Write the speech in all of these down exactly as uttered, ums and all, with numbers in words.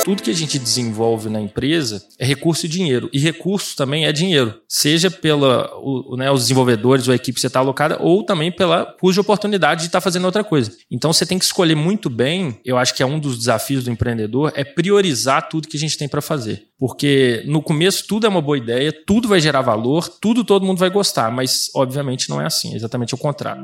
tudo que a gente desenvolve na empresa é recurso e dinheiro. E recurso também é dinheiro. Seja pela, o, né, os desenvolvedores ou a equipe que você está alocada, ou também pela cuja oportunidade de estar tá fazendo outra coisa. Então você tem que escolher muito bem, eu acho que é um dos desafios do empreendedor, é priorizar tudo que a gente tem para fazer. Porque no começo tudo é uma boa ideia, tudo vai gerar valor, tudo todo mundo vai gostar, mas obviamente não é assim, é exatamente o contrário.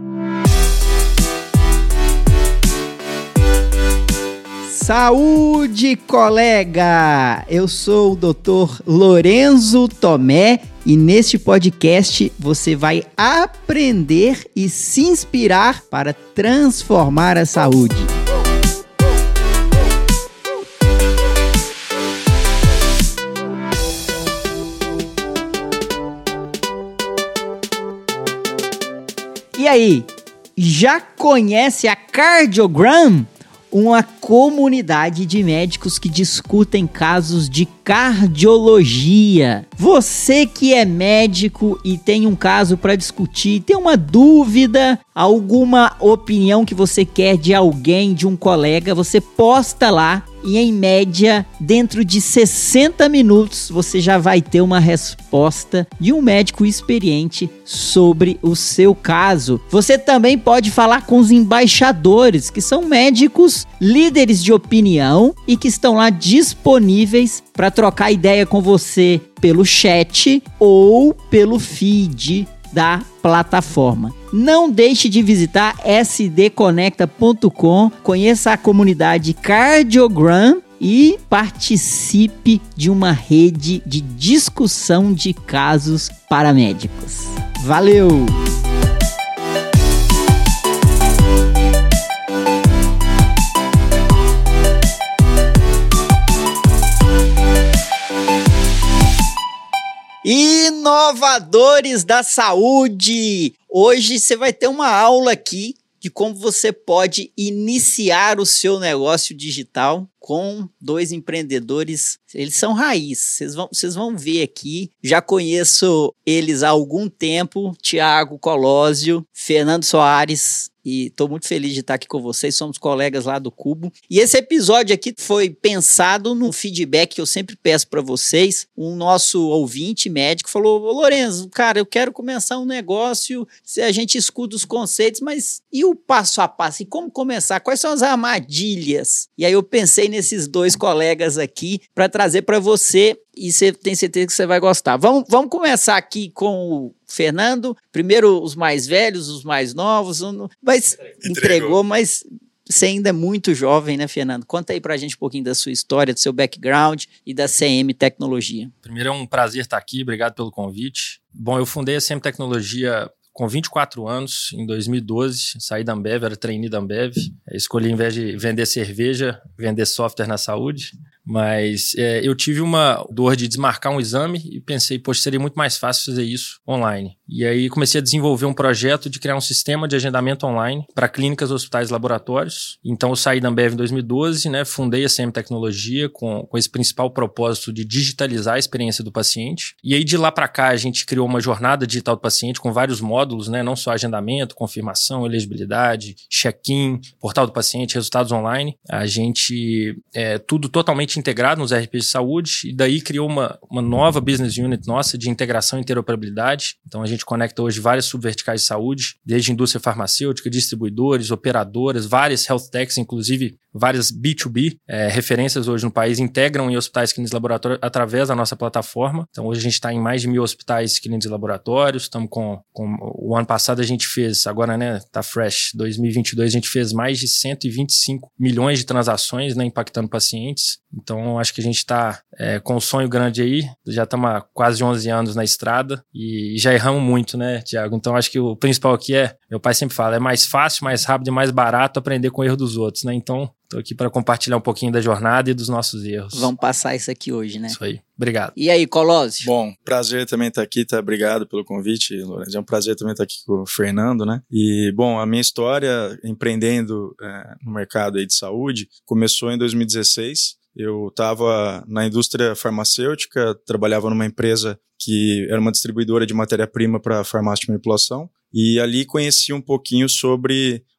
Saúde, colega! Eu sou o doutor Lorenzo Tomé e neste podcast você vai aprender e se inspirar para transformar a saúde. E aí, já conhece a Cardiogram? Uma comunidade de médicos que discutem casos de cardiologia. Você que é médico e tem um caso para discutir, tem uma dúvida, alguma opinião que você quer de alguém, de um colega, você posta lá e em média, dentro de sessenta minutos, você já vai ter uma resposta de um médico experiente sobre o seu caso. Você também pode falar com os embaixadores, que são médicos líderes de opinião e que estão lá disponíveis para trocar ideia com você pelo chat ou pelo feed da plataforma. Não deixe de visitar s d conecta ponto com, conheça a comunidade Cardiogram e participe de uma rede de discussão de casos para médicos. Valeu! Inovadores da saúde! Hoje você vai ter uma aula aqui de como você pode iniciar o seu negócio digital com dois empreendedores. Eles são raiz, vocês vão, vocês vão ver aqui. Já conheço eles há algum tempo, Thiago Colosio, Fernando Soares, e estou muito feliz de estar aqui com vocês, somos colegas lá do Cubo. E esse episódio aqui foi pensado no feedback que eu sempre peço para vocês. Um nosso ouvinte médico falou: Lorenzo, cara, eu quero começar um negócio, a gente escuta os conceitos, mas e o passo a passo? E como começar? Quais são as armadilhas? E aí eu pensei nesses dois colegas aqui para trazer para você e você tem certeza que você vai gostar. Vamos, vamos começar aqui com o Fernando. Primeiro os mais velhos, os mais novos. Mas entregou, entregou mas você ainda é muito jovem, né, Fernando? Conta aí pra gente um pouquinho da sua história, do seu background e da C M Tecnologia. Primeiro é um prazer estar aqui, obrigado pelo convite. Bom, eu fundei a C M Tecnologia com vinte e quatro anos, em dois mil e doze, saí da Ambev, era trainee da Ambev. Escolhi, em vez de vender cerveja, vender software na saúde. Mas é, eu tive uma dor de desmarcar um exame e pensei, poxa, seria muito mais fácil fazer isso online. E aí comecei a desenvolver um projeto de criar um sistema de agendamento online para clínicas, hospitais e laboratórios. Então eu saí da Ambev em dois mil e doze, né, fundei a C M Tecnologia com, com esse principal propósito de digitalizar a experiência do paciente. E aí de lá para cá a gente criou uma jornada digital do paciente com vários módulos, né, não só agendamento, confirmação, elegibilidade, check-in, portal do paciente, resultados online. A gente, é, tudo totalmente integrado nos R Ps de saúde, e daí criou uma, uma nova business unit nossa de integração e interoperabilidade. Então a gente conecta hoje várias subverticais de saúde, desde indústria farmacêutica, distribuidores, operadoras, várias health techs, inclusive várias B dois B, é, referências hoje no país, integram em hospitais, clínicas e laboratórios através da nossa plataforma. Então hoje a gente está em mais de mil hospitais, clínicas e laboratórios. Estamos com, com o ano passado a gente fez, agora né, tá fresh, dois mil e vinte e dois a gente fez mais de cento e vinte e cinco milhões de transações, né, impactando pacientes. Então, acho que a gente está é, com um sonho grande aí. Já estamos há quase onze anos na estrada e já erramos muito, né, Thiago? Então, acho que o principal aqui é, meu pai sempre fala, é mais fácil, mais rápido e mais barato aprender com o erro dos outros, né? Então, estou aqui para compartilhar um pouquinho da jornada e dos nossos erros. Vamos passar isso aqui hoje, né? Isso aí. Obrigado. E aí, Colosio? Bom, prazer também estar aqui, tá? Obrigado pelo convite, Lourenço. É um prazer também estar aqui com o Fernando, né? E, bom, a minha história empreendendo é, no mercado aí de saúde começou em dois mil e dezesseis. Eu estava na indústria farmacêutica, trabalhava numa empresa que era uma distribuidora de matéria-prima para farmácia de manipulação, e ali conheci um pouquinho sobre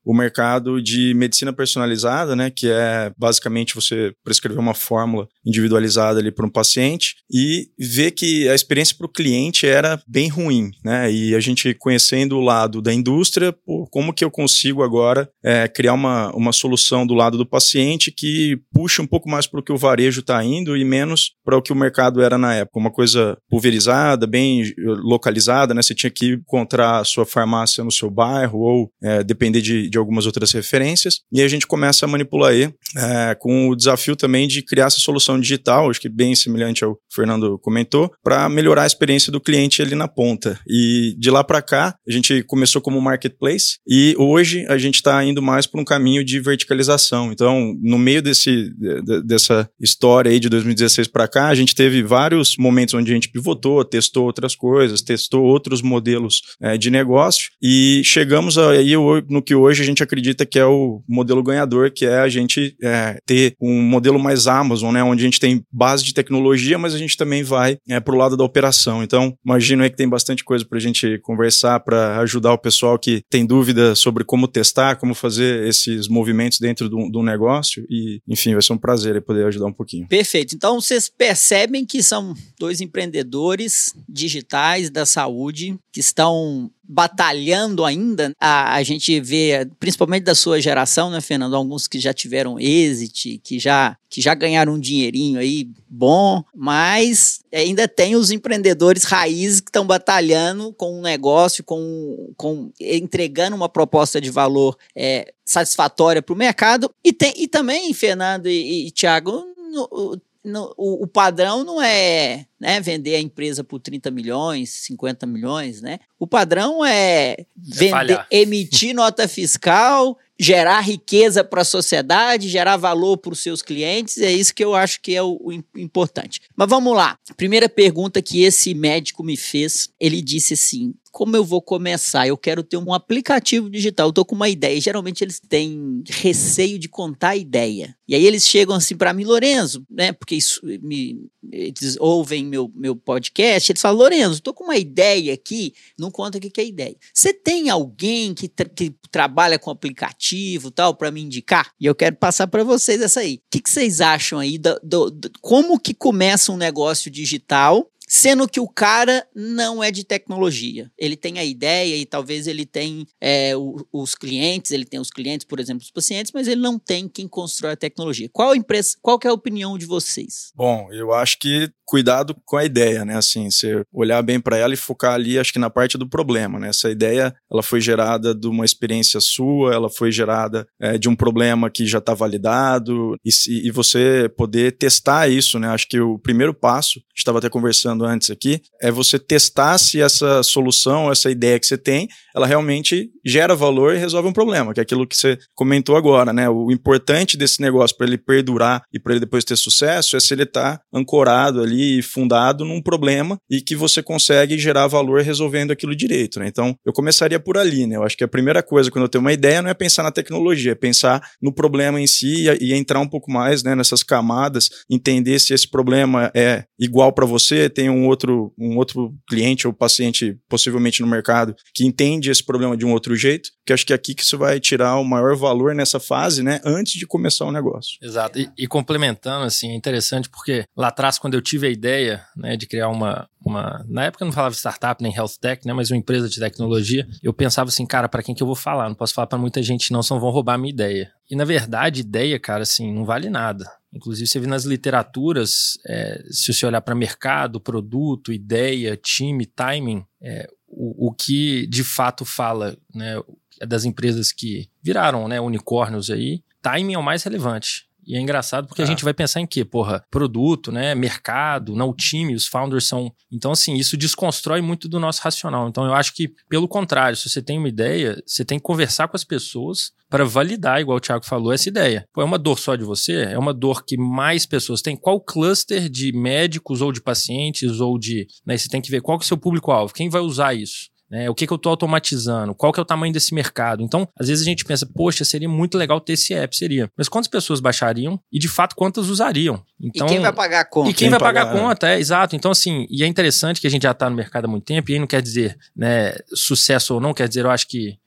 o mercado de medicina personalizada, né, que é basicamente você prescrever uma fórmula individualizada ali para um paciente e ver que a experiência para o cliente era bem ruim, né, e a gente conhecendo o lado da indústria, pô, como que eu consigo agora é, criar uma, uma solução do lado do paciente que puxe um pouco mais para o que o varejo está indo e menos para o que o mercado era na época, uma coisa pulverizada, bem localizada, né, você tinha que encontrar a sua farmácia no seu bairro ou é, depender de, de algumas outras referências, e a gente começa a manipular aí é, com o desafio também de criar essa solução digital, acho que bem semelhante ao que o Fernando comentou, para melhorar a experiência do cliente ali na ponta. E de lá para cá, a gente começou como marketplace e hoje a gente está indo mais para um caminho de verticalização. Então, no meio desse, de, dessa história aí de dois mil e dezesseis para cá, a gente teve vários momentos onde a gente pivotou, testou outras coisas, testou outros modelos é, de negócio e chegamos aí no que hoje a gente acredita que é o modelo ganhador, que é a gente é, ter um modelo mais Amazon, né, onde a gente tem base de tecnologia, mas a gente também vai é, para o lado da operação. Então, imagino aí que tem bastante coisa para a gente conversar, para ajudar o pessoal que tem dúvida sobre como testar, como fazer esses movimentos dentro do, do negócio e, enfim, vai ser um prazer aí poder ajudar um pouquinho. Perfeito. Então, vocês percebem que são dois empreendedores digitais da saúde que estão batalhando ainda. A, a gente vê, principalmente da sua geração, né, Fernando? Alguns que já tiveram exit, que já, que já ganharam um dinheirinho aí bom, mas ainda tem os empreendedores raízes que estão batalhando com um negócio, com, com, entregando uma proposta de valor é, satisfatória para o mercado. E, tem, e também, Fernando e, e Thiago, no, no, o, o padrão não é, né, vender a empresa por trinta milhões, cinquenta milhões, né? O padrão é vender, é emitir nota fiscal, gerar riqueza para a sociedade, gerar valor para os seus clientes, é isso que eu acho que é o, o importante. Mas vamos lá. Primeira pergunta que esse médico me fez, ele disse assim: como eu vou começar? Eu quero ter um aplicativo digital, eu estou com uma ideia. Geralmente eles têm receio de contar a ideia. E aí eles chegam assim para mim, Lorenzo, né? Porque isso, me, eles ouvem meu, meu podcast, eles falam: Lorenzo, estou com uma ideia aqui, não conta o que, que é ideia. Você tem alguém que, tra- que trabalha com aplicativo tal para me indicar? E eu quero passar para vocês essa aí. O que, que vocês acham aí? Do, do, do, como que começa um negócio digital, sendo que o cara não é de tecnologia? Ele tem a ideia e talvez ele tenha é, o, os clientes, ele tem os clientes, por exemplo, os pacientes, mas ele não tem quem constrói a tecnologia. Qual, a impress... Qual que é a opinião de vocês? Bom, eu acho que cuidado com a ideia, né? Assim, você olhar bem para ela e focar ali, acho que na parte do problema, né? Essa ideia, ela foi gerada de uma experiência sua, ela foi gerada é, de um problema que já está validado e, e você poder testar isso, né? Acho que o primeiro passo, a gente estava até conversando antes aqui, é você testar se essa solução, essa ideia que você tem, ela realmente gera valor e resolve um problema, que é aquilo que você comentou agora, né? O importante desse negócio para ele perdurar e para ele depois ter sucesso é se ele está ancorado ali e fundado num problema e que você consegue gerar valor resolvendo aquilo direito, né? Então, eu começaria por ali, né? Eu acho que a primeira coisa quando eu tenho uma ideia não é pensar na tecnologia, é pensar no problema em si e, e entrar um pouco mais, né, nessas camadas, entender se esse problema é igual para você, tem um outro, um outro cliente ou paciente possivelmente no mercado que entende esse problema de um outro jeito, que acho que é aqui que você vai tirar o maior valor nessa fase, né, antes de começar o negócio. Exato. E, e complementando, assim, é interessante porque lá atrás, quando eu tive a ideia, né, de criar uma, uma... Na época eu não falava startup nem health tech, né, mas uma empresa de tecnologia, eu pensava assim, cara, para quem que eu vou falar? Não posso falar para muita gente não, senão vão roubar a minha ideia. E na verdade, ideia, cara, assim, não vale nada. Inclusive, você vê nas literaturas, é, se você olhar para mercado, produto, ideia, time, timing, é, o, o que de fato fala, né, das empresas que viraram, né, unicórnios aí, timing é o mais relevante. E é engraçado porque ah. a gente vai pensar em quê? Porra, produto, né? Mercado, não o time, os founders são... Então, assim, isso desconstrói muito do nosso racional. Então, eu acho que, pelo contrário, se você tem uma ideia, você tem que conversar com as pessoas para validar, igual o Thiago falou, essa ideia. Pô, é uma dor só de você? É uma dor que mais pessoas têm? Qual cluster de médicos ou de pacientes ou de... Né, você tem que ver qual que é o seu público-alvo, quem vai usar isso? É, o que, que eu estou automatizando? Qual que é o tamanho desse mercado? Então, às vezes a gente pensa, poxa, seria muito legal ter esse app, seria. Mas quantas pessoas baixariam e, de fato, quantas usariam? Então, e quem vai pagar a conta? E quem, quem vai pagar, pagar a conta, é, exato. Então, assim, e é interessante que a gente já está no mercado há muito tempo, e aí não quer dizer, né, sucesso ou não, quer dizer, eu acho que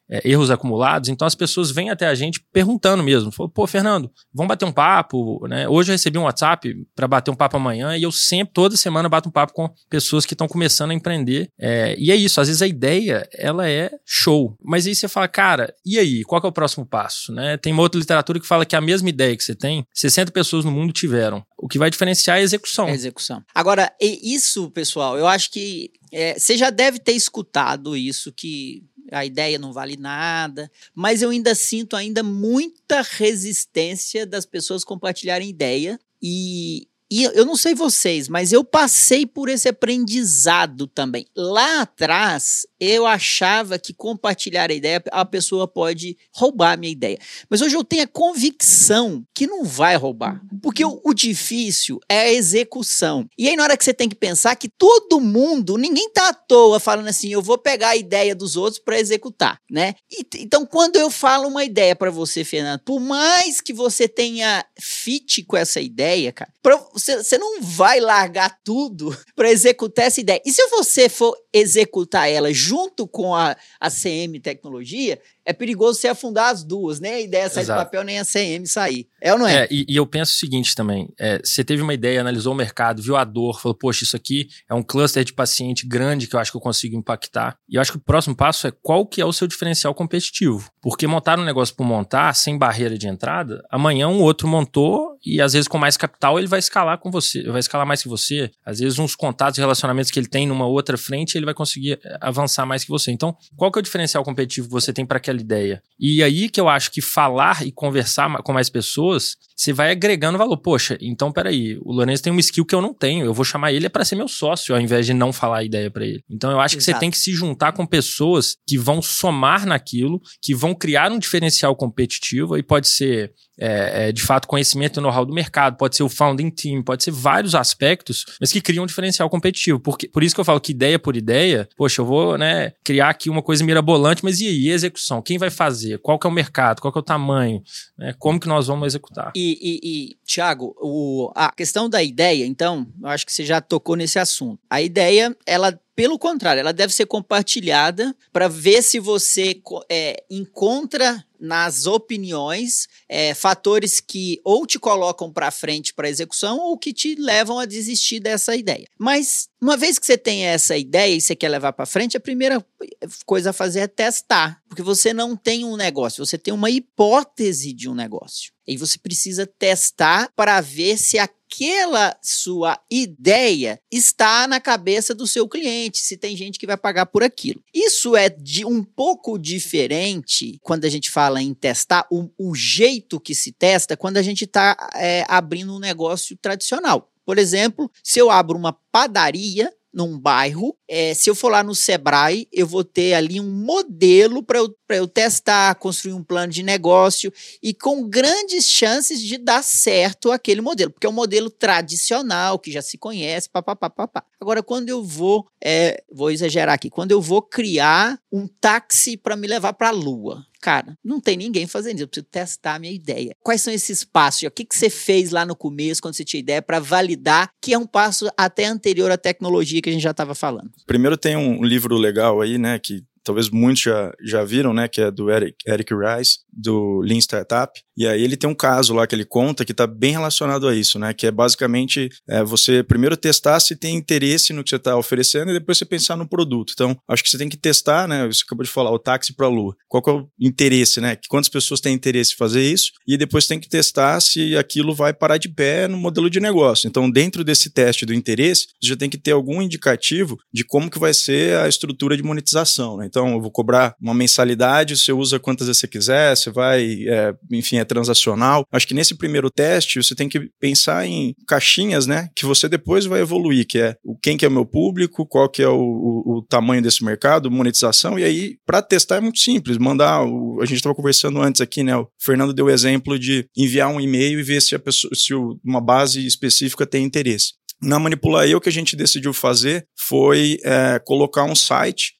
é, erros acumulados. Então as pessoas vêm até a gente perguntando mesmo. Falou, pô, Fernando, vamos bater um papo, né? Hoje eu recebi um WhatsApp para bater um papo amanhã e eu sempre, toda semana, bato um papo com pessoas que estão começando a empreender. É, e é isso, às vezes a ideia, ela é show. Mas aí você fala, cara, e aí? Qual que é o próximo passo? Né? Tem uma outra literatura que fala que a mesma ideia que você tem, sessenta pessoas no mundo tiveram. O que vai diferenciar é a execução. É a execução. Agora, isso, pessoal, eu acho que é, você já deve ter escutado isso, que a ideia não vale nada, mas eu ainda sinto ainda muita resistência das pessoas compartilharem ideia e... E eu não sei vocês, mas eu passei por esse aprendizado também. Lá atrás, eu achava que compartilhar a ideia, a pessoa pode roubar a minha ideia. Mas hoje eu tenho a convicção que não vai roubar. Porque o, o difícil é a execução. E aí na hora que você tem que pensar que todo mundo, ninguém tá à toa falando assim, eu vou pegar a ideia dos outros para executar, né? E, então quando eu falo uma ideia para você, Fernando, por mais que você tenha fit com essa ideia, cara, pra, Você, você não vai largar tudo para executar essa ideia. E se você for executar ela junto com a, a C M Tecnologia, é perigoso você afundar as duas, nem a ideia sair Exato. do papel, nem a C M sair. É ou não é? É, e, e eu penso o seguinte também, é, você teve uma ideia, analisou o mercado, viu a dor, falou, poxa, isso aqui é um cluster de paciente grande que eu acho que eu consigo impactar. E eu acho que o próximo passo é qual que é o seu diferencial competitivo. Porque montar um negócio por montar, sem barreira de entrada, amanhã um outro montou e às vezes com mais capital ele vai escalar com você, vai escalar mais que você. Às vezes uns contatos e relacionamentos que ele tem numa outra frente, ele vai conseguir avançar mais que você. Então, qual que é o diferencial competitivo que você tem para aquela ideia? E aí que eu acho que falar e conversar com mais pessoas, você vai agregando valor. Poxa, então peraí, o Lourenço tem uma skill que eu não tenho, eu vou chamar ele para ser meu sócio, ao invés de não falar a ideia para ele. Então eu acho Exato. Que você tem que se juntar com pessoas que vão somar naquilo, que vão criar um diferencial competitivo, e pode ser é, é, de fato conhecimento e know-how do mercado, pode ser o founding team, pode ser vários aspectos, mas que criam um diferencial competitivo. Porque, por isso que eu falo que ideia por ideia, poxa, eu vou né, criar aqui uma coisa mirabolante, mas e aí, e a execução? Quem vai fazer? Qual que é o mercado? Qual que é o tamanho? Né, como que nós vamos executar? E, e, e Thiago, o, a questão da ideia, então, eu acho que você já tocou nesse assunto. A ideia, ela... Pelo contrário, ela deve ser compartilhada para ver se você é, encontra nas opiniões é, fatores que ou te colocam para frente para execução ou que te levam a desistir dessa ideia. Mas uma vez que você tem essa ideia e você quer levar para frente, a primeira coisa a fazer é testar, porque você não tem um negócio, você tem uma hipótese de um negócio. E você precisa testar para ver se aquela sua ideia está na cabeça do seu cliente, se tem gente que vai pagar por aquilo. Isso é de um pouco diferente quando a gente fala em testar, o, o jeito que se testa quando a gente está é, abrindo um negócio tradicional. Por exemplo, se eu abro uma padaria num bairro, é, se eu for lá no Sebrae, eu vou ter ali um modelo para eu, para eu testar, construir um plano de negócio e com grandes chances de dar certo aquele modelo, porque é um modelo tradicional, que já se conhece, papapá, papá. Agora, quando eu vou, é, vou exagerar aqui, quando eu vou criar um táxi para me levar para a Lua, cara, não tem ninguém fazendo isso, eu preciso testar a minha ideia. Quais são esses passos? O que, que você fez lá no começo, quando você tinha ideia, para validar que é um passo até anterior à tecnologia que a gente já estava falando? Primeiro tem um livro legal aí, né, que talvez muitos já, já viram, né, que é do Eric, Eric Rice, do Lean Startup, e aí ele tem um caso lá que ele conta que está bem relacionado a isso, né, que é basicamente é, você primeiro testar se tem interesse no que você está oferecendo e depois você pensar no produto. Então, acho que você tem que testar, né, você acabou de falar, o táxi para a Lua. Qual que é o interesse, né, quantas pessoas têm interesse em fazer isso, e depois tem que testar se aquilo vai parar de pé no modelo de negócio. Então, dentro desse teste do interesse, você já tem que ter algum indicativo de como que vai ser a estrutura de monetização, né. Então, eu vou cobrar uma mensalidade, você usa quantas vezes você quiser, você vai, é, enfim, é transacional. Acho que nesse primeiro teste, você tem que pensar em caixinhas, né, que você depois vai evoluir, que é o quem que é o meu público, qual que é o, o, o tamanho desse mercado, monetização, e aí, para testar é muito simples, mandar, o, a gente estava conversando antes aqui, né, o Fernando deu o exemplo de enviar um e-mail e ver se, a pessoa, se uma base específica tem interesse. Na Manipula.io, o que a gente decidiu fazer foi é, colocar um site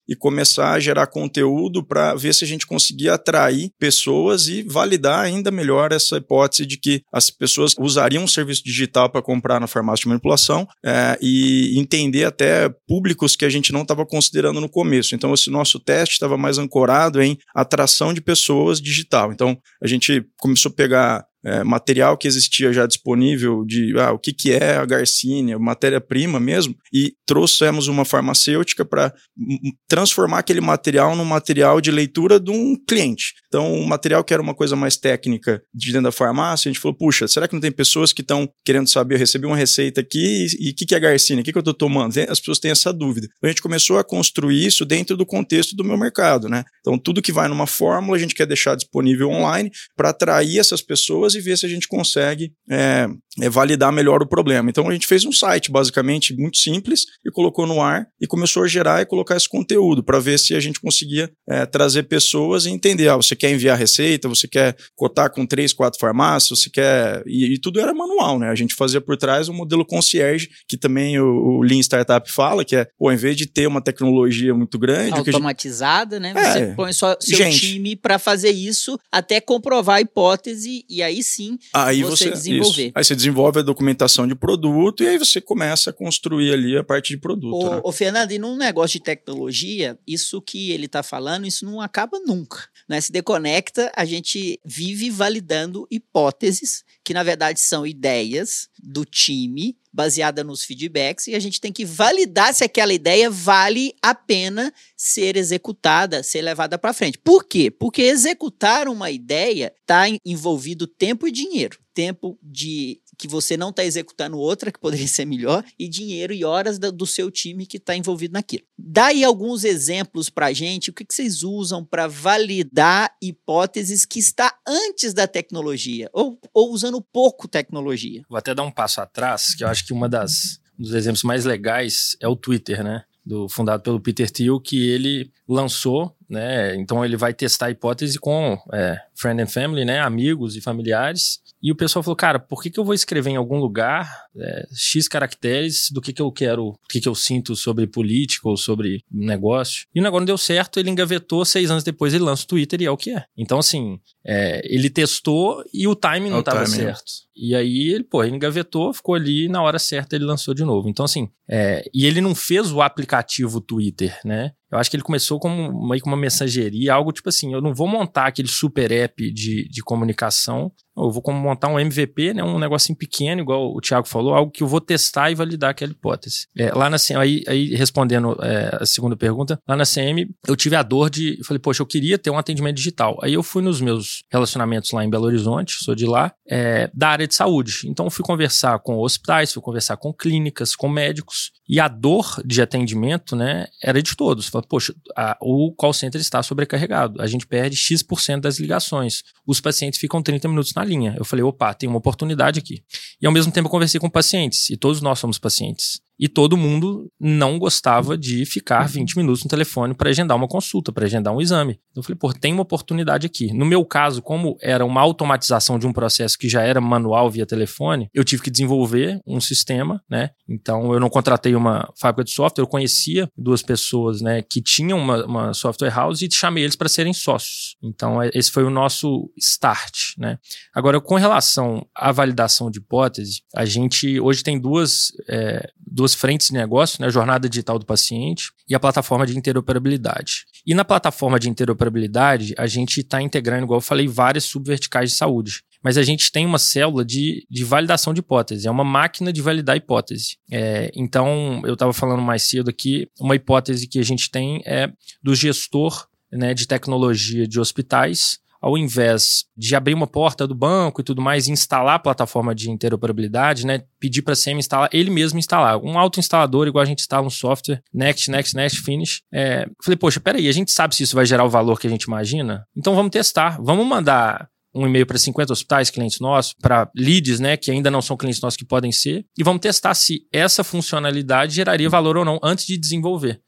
e começar a gerar conteúdo para ver se a gente conseguia atrair pessoas e validar ainda melhor essa hipótese de que as pessoas usariam um serviço digital para comprar na farmácia de manipulação é, e entender até públicos que a gente não estava considerando no começo. Então, esse nosso teste estava mais ancorado em atração de pessoas digital. Então, a gente começou a pegar É, material que existia já disponível de ah, o que, que é a Garcinia, matéria-prima mesmo, e trouxemos uma farmacêutica para transformar aquele material num material de leitura de um cliente. Então, um material que era uma coisa mais técnica de dentro da farmácia, a gente falou, puxa, será que não tem pessoas que estão querendo saber, eu recebi uma receita aqui e o que, que é Garcinia, o que, que eu estou tomando? As pessoas têm essa dúvida. Então, a gente começou a construir isso dentro do contexto do meu mercado, né? Então, tudo que vai numa fórmula, a gente quer deixar disponível online para atrair essas pessoas e ver se a gente consegue é, é, validar melhor o problema. Então a gente fez um site basicamente muito simples e colocou no ar e começou a gerar e colocar esse conteúdo para ver se a gente conseguia é, trazer pessoas e entender, ah, você quer enviar receita, você quer cotar com três, quatro farmácias, você quer... E, e tudo era manual, né? A gente fazia por trás um modelo concierge, que também o, o Lean Startup fala, que é, pô, em vez de ter uma tecnologia muito grande... automatizada, gente... né? Você é, põe só seu gente, time para fazer isso até comprovar a hipótese e aí sim aí você, você desenvolver. Isso. Aí você desenvolve a documentação de produto e aí você começa a construir ali a parte de produto. Ô, né? ô Fernando, e num negócio de tecnologia, isso que ele está falando, isso não acaba nunca. Né? Se Deconecta, a gente vive validando hipóteses, que na verdade são ideias do time, baseada nos feedbacks, e a gente tem que validar se aquela ideia vale a pena ser executada, ser levada para frente. Por quê? Porque executar uma ideia está envolvido tempo e dinheiro. Tempo de que você não está executando outra, que poderia ser melhor, e dinheiro e horas do, do seu time que está envolvido naquilo. Dá aí alguns exemplos para a gente, o que, que vocês usam para validar hipóteses que está antes da tecnologia, ou, ou usando pouco tecnologia. Vou até dar um passo atrás, que eu acho que uma das, um dos exemplos mais legais é o Twitter, né? Do, fundado pelo Peter Thiel, que ele lançou, né? Então ele vai testar a hipótese com é, friend and family, né? Amigos e familiares. E o pessoal falou, cara, por que, que eu vou escrever em algum lugar é, X caracteres do que, que eu quero, do que, que eu sinto sobre política ou sobre negócio? E o negócio não deu certo, ele engavetou, seis anos depois ele lança o Twitter e é o que é. Então, assim, é, ele testou e o timing não estava certo. E aí, ele, pô, ele engavetou, ficou ali e na hora certa ele lançou de novo. Então, assim, é, e ele não fez o aplicativo Twitter, né? Eu acho que ele começou como meio que uma mensageria, algo tipo assim, eu não vou montar aquele super app de, de comunicação, eu vou montar um M V P, né, um negocinho pequeno, igual o Thiago falou, algo que eu vou testar e validar aquela hipótese. É, lá na C M, aí, aí respondendo é, a segunda pergunta, lá na C M eu tive a dor de, eu falei, poxa, eu queria ter um atendimento digital. Aí eu fui nos meus relacionamentos lá em Belo Horizonte, sou de lá, é, da área de saúde. Então eu fui conversar com hospitais, fui conversar com clínicas, com médicos, e a dor de atendimento, né, era de todos. Falei, poxa, a, o call center está sobrecarregado, a gente perde X por cento das ligações, os pacientes ficam trinta minutos na linha. Eu falei, opa, tem uma oportunidade aqui. E ao mesmo tempo eu conversei com pacientes, e todos nós somos pacientes. E todo mundo não gostava de ficar vinte minutos no telefone para agendar uma consulta, para agendar um exame. Então eu falei, pô, tem uma oportunidade aqui. No meu caso, como era uma automatização de um processo que já era manual via telefone, eu tive que desenvolver um sistema, né? Então eu não contratei uma fábrica de software, eu conhecia duas pessoas, né, que tinham uma, uma software house e chamei eles para serem sócios. Então esse foi o nosso start, né? Agora, com relação à validação de hipótese, a gente hoje tem duas, é, duas frentes de negócio, né? A jornada digital do paciente e a plataforma de interoperabilidade. E na plataforma de interoperabilidade, a gente está integrando, igual eu falei, várias subverticais de saúde. Mas a gente tem uma célula de, de validação de hipótese, é uma máquina de validar hipótese. É, então, eu estava falando mais cedo aqui, uma hipótese que a gente tem é do gestor, né, de tecnologia de hospitais, ao invés de abrir uma porta do banco e tudo mais, e instalar a plataforma de interoperabilidade, né, pedir para a C M instalar, ele mesmo instalar. Um autoinstalador, igual a gente instala um software, next, next, next, finish. É, falei, poxa, peraí, a gente sabe se isso vai gerar o valor que a gente imagina? Então vamos testar, vamos mandar um e-mail para cinquenta hospitais, clientes nossos, para leads, né, que ainda não são clientes nossos que podem ser, e vamos testar se essa funcionalidade geraria valor ou não antes de desenvolver.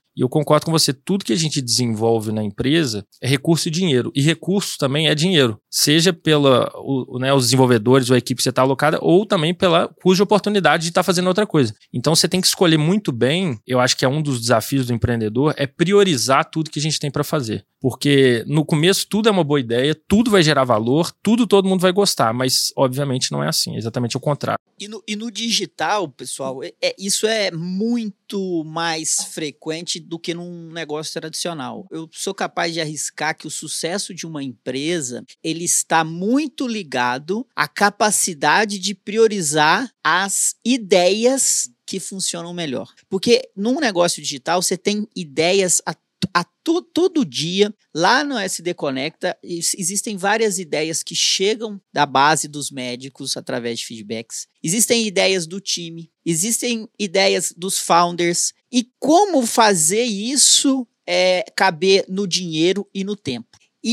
E eu concordo com você, tudo que a gente desenvolve na empresa é recurso e dinheiro. E recurso também é dinheiro. Seja pela, o, né, os desenvolvedores ou a equipe que você está alocada, ou também pela cuja oportunidade de estar tá fazendo outra coisa. Então você tem que escolher muito bem, eu acho que é um dos desafios do empreendedor, é priorizar tudo que a gente tem para fazer. Porque no começo tudo é uma boa ideia, tudo vai gerar valor, tudo todo mundo vai gostar, mas obviamente não é assim, é exatamente o contrário. E no, e no digital, pessoal, é, é, isso é muito mais frequente do que num negócio tradicional. Eu sou capaz de arriscar que o sucesso de uma empresa, ele está muito ligado à capacidade de priorizar as ideias que funcionam melhor. Porque num negócio digital, você tem ideias a A to, todo dia, lá no S D Conecta, existem várias ideias que chegam da base dos médicos através de feedbacks. Existem ideias do time, existem ideias dos founders. E como fazer isso é, caber no dinheiro e no tempo.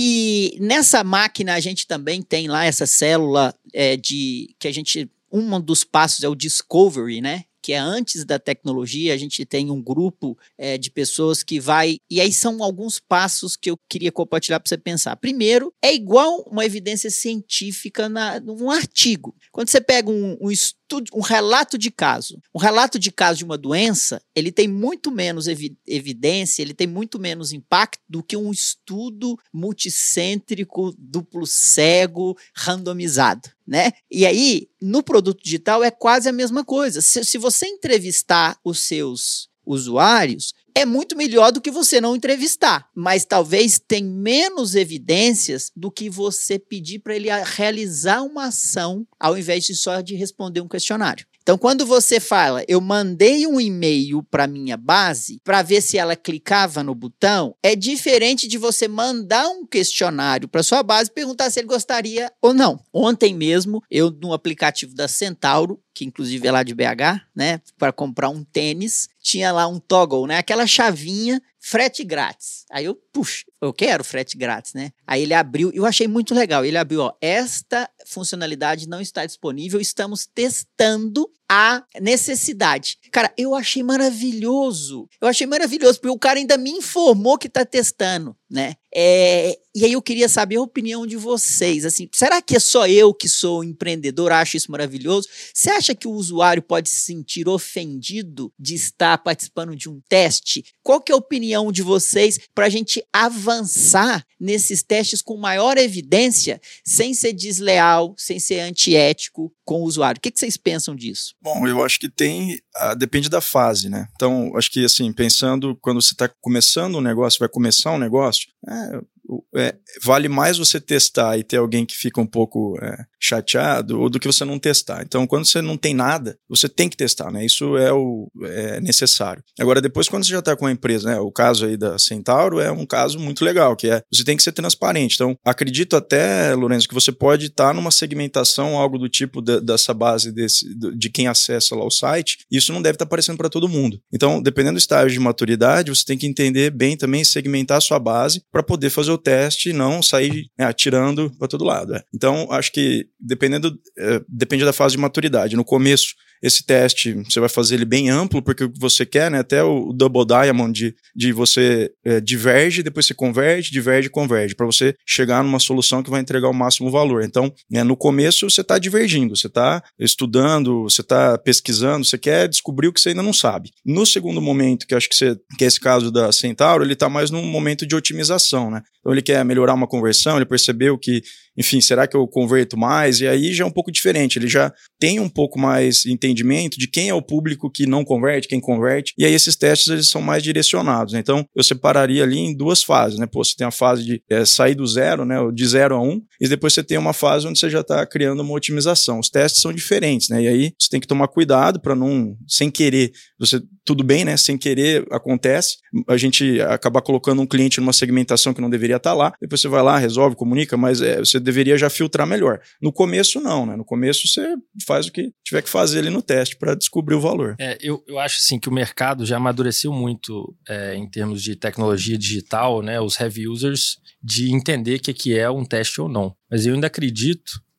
E nessa máquina a gente também tem lá essa célula é, de que a gente... Um dos passos é o discovery, né? Que é antes da tecnologia, a gente tem um grupo é, de pessoas que vai... E aí são alguns passos que eu queria compartilhar para você pensar. Primeiro, é igual uma evidência científica na, num artigo. Quando você pega um, um estudo, um relato de caso, um relato de caso de uma doença, ele tem muito menos evi- evidência, ele tem muito menos impacto do que um estudo multicêntrico, duplo cego, randomizado, né? E aí, no produto digital é quase a mesma coisa. Se, se você entrevistar os seus usuários, é muito melhor do que você não entrevistar, mas talvez tem menos evidências do que você pedir para ele realizar uma ação ao invés de só de responder um questionário. Então, quando você fala, eu mandei um e-mail para minha base para ver se ela clicava no botão, é diferente de você mandar um questionário para sua base e perguntar se ele gostaria ou não. Ontem mesmo, eu no aplicativo da Centauro, que inclusive é lá de B H, né, para comprar um tênis, tinha lá um toggle, né, aquela chavinha, frete grátis. Aí eu, puxa, eu quero frete grátis, né? Aí ele abriu, eu achei muito legal, ele abriu, ó, esta funcionalidade não está disponível, estamos testando a necessidade. Cara, eu achei maravilhoso, eu achei maravilhoso, porque o cara ainda me informou que está testando, né? É, e aí eu queria saber a opinião de vocês, assim, será que é só eu que sou empreendedor, acho isso maravilhoso? Você acha que o usuário pode se sentir ofendido de estar participando de um teste? Qual que é a opinião de vocês para a gente avançar nesses testes com maior evidência, sem ser desleal, sem ser antiético com o usuário? O que, que vocês pensam disso? Bom, eu acho que tem, ah, depende da fase, né? Então, acho que assim, pensando quando você está começando um negócio, vai começar um negócio, é, É, vale mais você testar e ter alguém que fica um pouco é, chateado ou do que você não testar. Então, quando você não tem nada, você tem que testar, né? Isso é, o, é necessário. Agora, depois, quando você já está com a empresa, né? O caso aí da Centauro é um caso muito legal, que é, você tem que ser transparente. Então, acredito até, Lourenço, que você pode estar tá numa segmentação, algo do tipo de, dessa base desse, de quem acessa lá o site, e isso não deve estar tá aparecendo para todo mundo. Então, dependendo do estágio de maturidade, você tem que entender bem também, segmentar a sua base para poder fazer o teste e não sair é, atirando para todo lado. É. Então, acho que dependendo, é, depende da fase de maturidade. No começo, esse teste, você vai fazer ele bem amplo, porque o que você quer, né, até o Double Diamond, de, de você é, diverge, depois você converge, diverge, converge, para você chegar numa solução que vai entregar o máximo valor. Então, é, no começo, você está divergindo, você está estudando, você está pesquisando, você quer descobrir o que você ainda não sabe. No segundo momento, que eu acho que, você, que é esse caso da Centauro, ele está mais num momento de otimização, né? Então, ele quer melhorar uma conversão, ele percebeu que, enfim, será que eu converto mais? E aí já é um pouco diferente, ele já tem um pouco mais entendimento de quem é o público que não converte, quem converte, e aí esses testes eles são mais direcionados, né? Então eu separaria ali em duas fases, né? Pô, você tem a fase de é, sair do zero, né? De zero a um, e depois você tem uma fase onde você já está criando uma otimização. Os testes são diferentes, né? E aí você tem que tomar cuidado para não, sem querer, você, tudo bem, né? Sem querer acontece, a gente acabar colocando um cliente numa segmentação que não deveria estar lá, depois você vai lá, resolve, comunica, mas é, você deveria já filtrar melhor. No começo não, né? No começo você faz o que tiver que fazer ali no teste para descobrir o valor. É, eu, eu acho assim que o mercado já amadureceu muito é, em termos de tecnologia digital, né? Os heavy users, de entender o que, que é um teste ou não. Mas eu ainda acredito que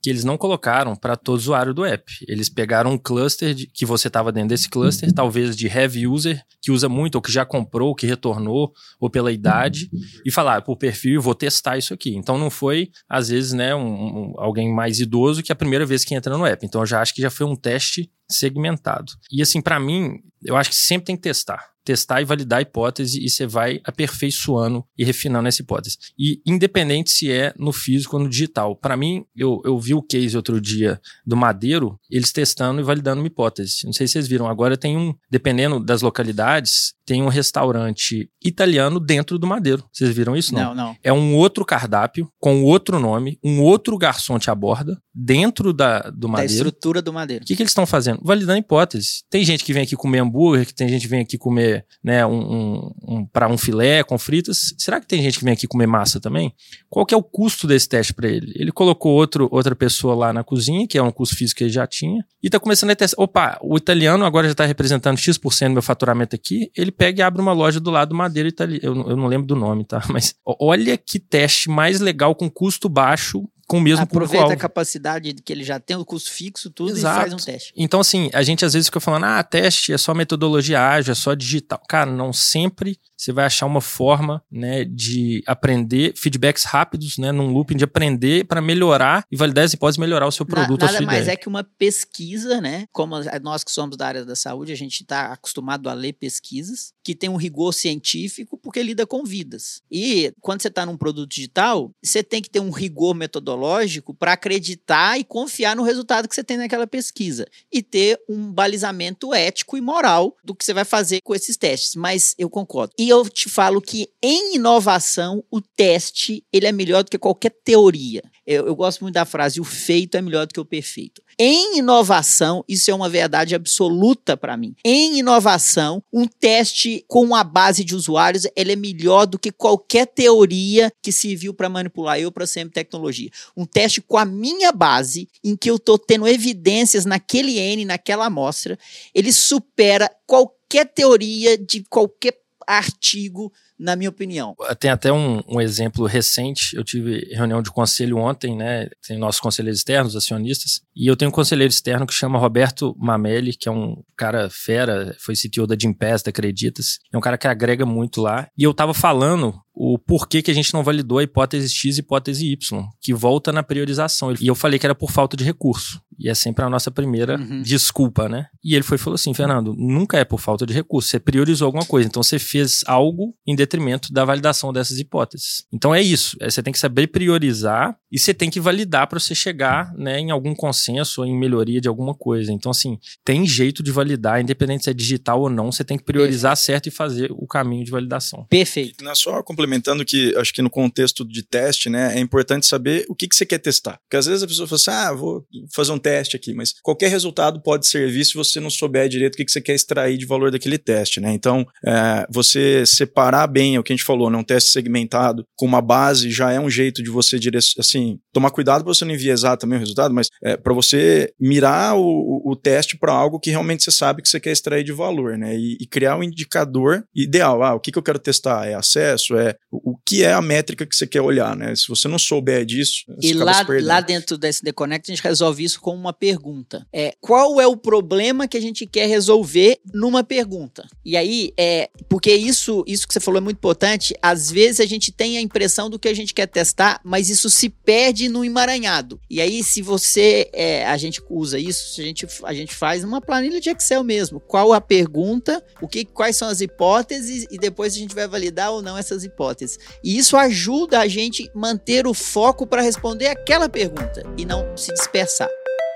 que eles não colocaram para todo usuário do app. Eles pegaram um cluster de, que você estava dentro desse cluster, talvez de heavy user, que usa muito, ou que já comprou, ou que retornou, ou pela idade, e falaram, por perfil, eu vou testar isso aqui. Então não foi, às vezes, né, um, um, alguém mais idoso que é a primeira vez que entra no app. Então eu já acho que já foi um teste segmentado. E assim, para mim, eu acho que sempre tem que testar. Testar e validar a hipótese e você vai aperfeiçoando e refinando essa hipótese. E independente se é no físico ou no digital. Para mim, eu, eu vi o case outro dia do Madeiro, eles testando e validando uma hipótese. Não sei se vocês viram, agora tem um, dependendo das localidades, tem um restaurante italiano dentro do Madeiro. Vocês viram isso? Não, não. não. É um outro cardápio, com outro nome, um outro garçom te aborda, dentro da, do Madeiro. Da estrutura do Madeiro. O que, que eles estão fazendo? Validando hipótese. Tem gente que vem aqui comer hambúrguer, que tem gente que vem aqui comer, né, um, um, um, para um filé com fritas. Será que tem gente que vem aqui comer massa também? Qual que é o custo desse teste para ele? Ele colocou outro, outra pessoa lá na cozinha, que é um custo físico que ele já tinha, e está começando a testar. Opa, o italiano agora já está representando X por cento do meu faturamento aqui, ele pega e abre uma loja do lado do Madeiro italiano. Eu, eu não lembro do nome, tá? Mas olha que teste mais legal com custo baixo, com o mesmo aproveita público-alvo. a capacidade que ele já tem, o custo fixo, tudo, Exato. E faz um teste. Então, assim, a gente às vezes fica falando, ah, teste é só metodologia ágil, é só digital. Cara, não sempre você vai achar uma forma, né, de aprender feedbacks rápidos, né, num looping de aprender para melhorar e validar as hipóteses e melhorar o seu produto, Na, a sua nada mais ideia. é que uma pesquisa, né? Como nós que somos da área da saúde, a gente está acostumado a ler pesquisas que tem um rigor científico porque lida com vidas. E quando você está num produto digital, você tem que ter um rigor metodológico para acreditar e confiar no resultado que você tem naquela pesquisa e ter um balizamento ético e moral do que você vai fazer com esses testes. Mas eu concordo. E eu te falo que em inovação, o teste ele é melhor do que qualquer teoria. Eu, eu gosto muito da frase, o feito é melhor do que o perfeito. Em inovação, isso é uma verdade absoluta para mim. Em inovação, um teste com a base de usuários, ele é melhor do que qualquer teoria que serviu para manipular eu para sempre tecnologia. Um teste com a minha base, em que eu estou tendo evidências naquele N, naquela amostra, ele supera qualquer teoria de qualquer artigo, na minha opinião. Tem até um, um exemplo recente, eu tive reunião de conselho ontem, né, tem nossos conselheiros externos, acionistas, e eu tenho um conselheiro externo que chama Roberto Mamelli, que é um cara fera, foi C T O da Gympass, da Acreditas, é um cara que agrega muito lá, e eu tava falando o porquê que a gente não validou a hipótese X e hipótese Y, que volta na priorização. E eu falei que era por falta de recurso. E é sempre a nossa primeira uhum. desculpa, né? E ele foi e falou assim, Fernando, nunca é por falta de recurso. Você priorizou alguma coisa. Então você fez algo em detrimento da validação dessas hipóteses. Então é isso. Você tem que saber priorizar e você tem que validar para você chegar, né, em algum consenso ou em melhoria de alguma coisa. Então, assim, tem jeito de validar, independente se é digital ou não. Você tem que priorizar Perfeito. certo e fazer o caminho de validação. Perfeito. Não é só complementando que, acho que no contexto de teste, né, é importante saber o que, que você quer testar. Porque às vezes a pessoa fala assim, ah, vou fazer um teste aqui, mas qualquer resultado pode servir se você não souber direito o que, que você quer extrair de valor daquele teste, né? Então, é, você separar bem o que a gente falou, né, um teste segmentado com uma base já é um jeito de você, assim, tomar cuidado para você não enviesar também o resultado, mas é, para você mirar o, o, o teste para algo que realmente você sabe que você quer extrair de valor, né? E, e criar um indicador ideal. Ah, o que, que eu quero testar? É acesso? É o, o que é a métrica que você quer olhar, né? Se você não souber disso, você e lá, lá dentro desse The Connect a gente resolve isso com uma pergunta. É, qual é o problema que a gente quer resolver numa pergunta? E aí, é, porque isso, isso que você falou é muito importante, às vezes a gente tem a impressão do que a gente quer testar, mas isso se perde no emaranhado. E aí, se você, é, a gente usa isso, a gente, a gente faz uma planilha de Excel mesmo. Qual a pergunta, o que, quais são as hipóteses e depois a gente vai validar ou não essas hipóteses. E isso ajuda a gente manter o foco para responder aquela pergunta e não se dispersar.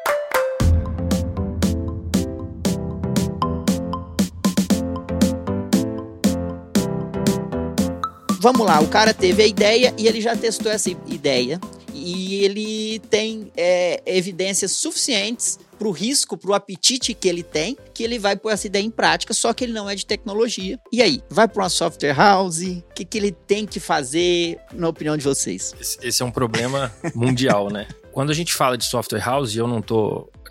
Vamos lá, o cara teve a ideia e ele já testou essa ideia e ele tem é, evidências suficientes para o risco, para o apetite que ele tem, que ele vai pôr essa ideia em prática, só que ele não é de tecnologia. E aí, vai para uma software house? O que, que ele tem que fazer, na opinião de vocês? Esse, esse é um problema mundial, né? Quando a gente fala de software house, e eu não tô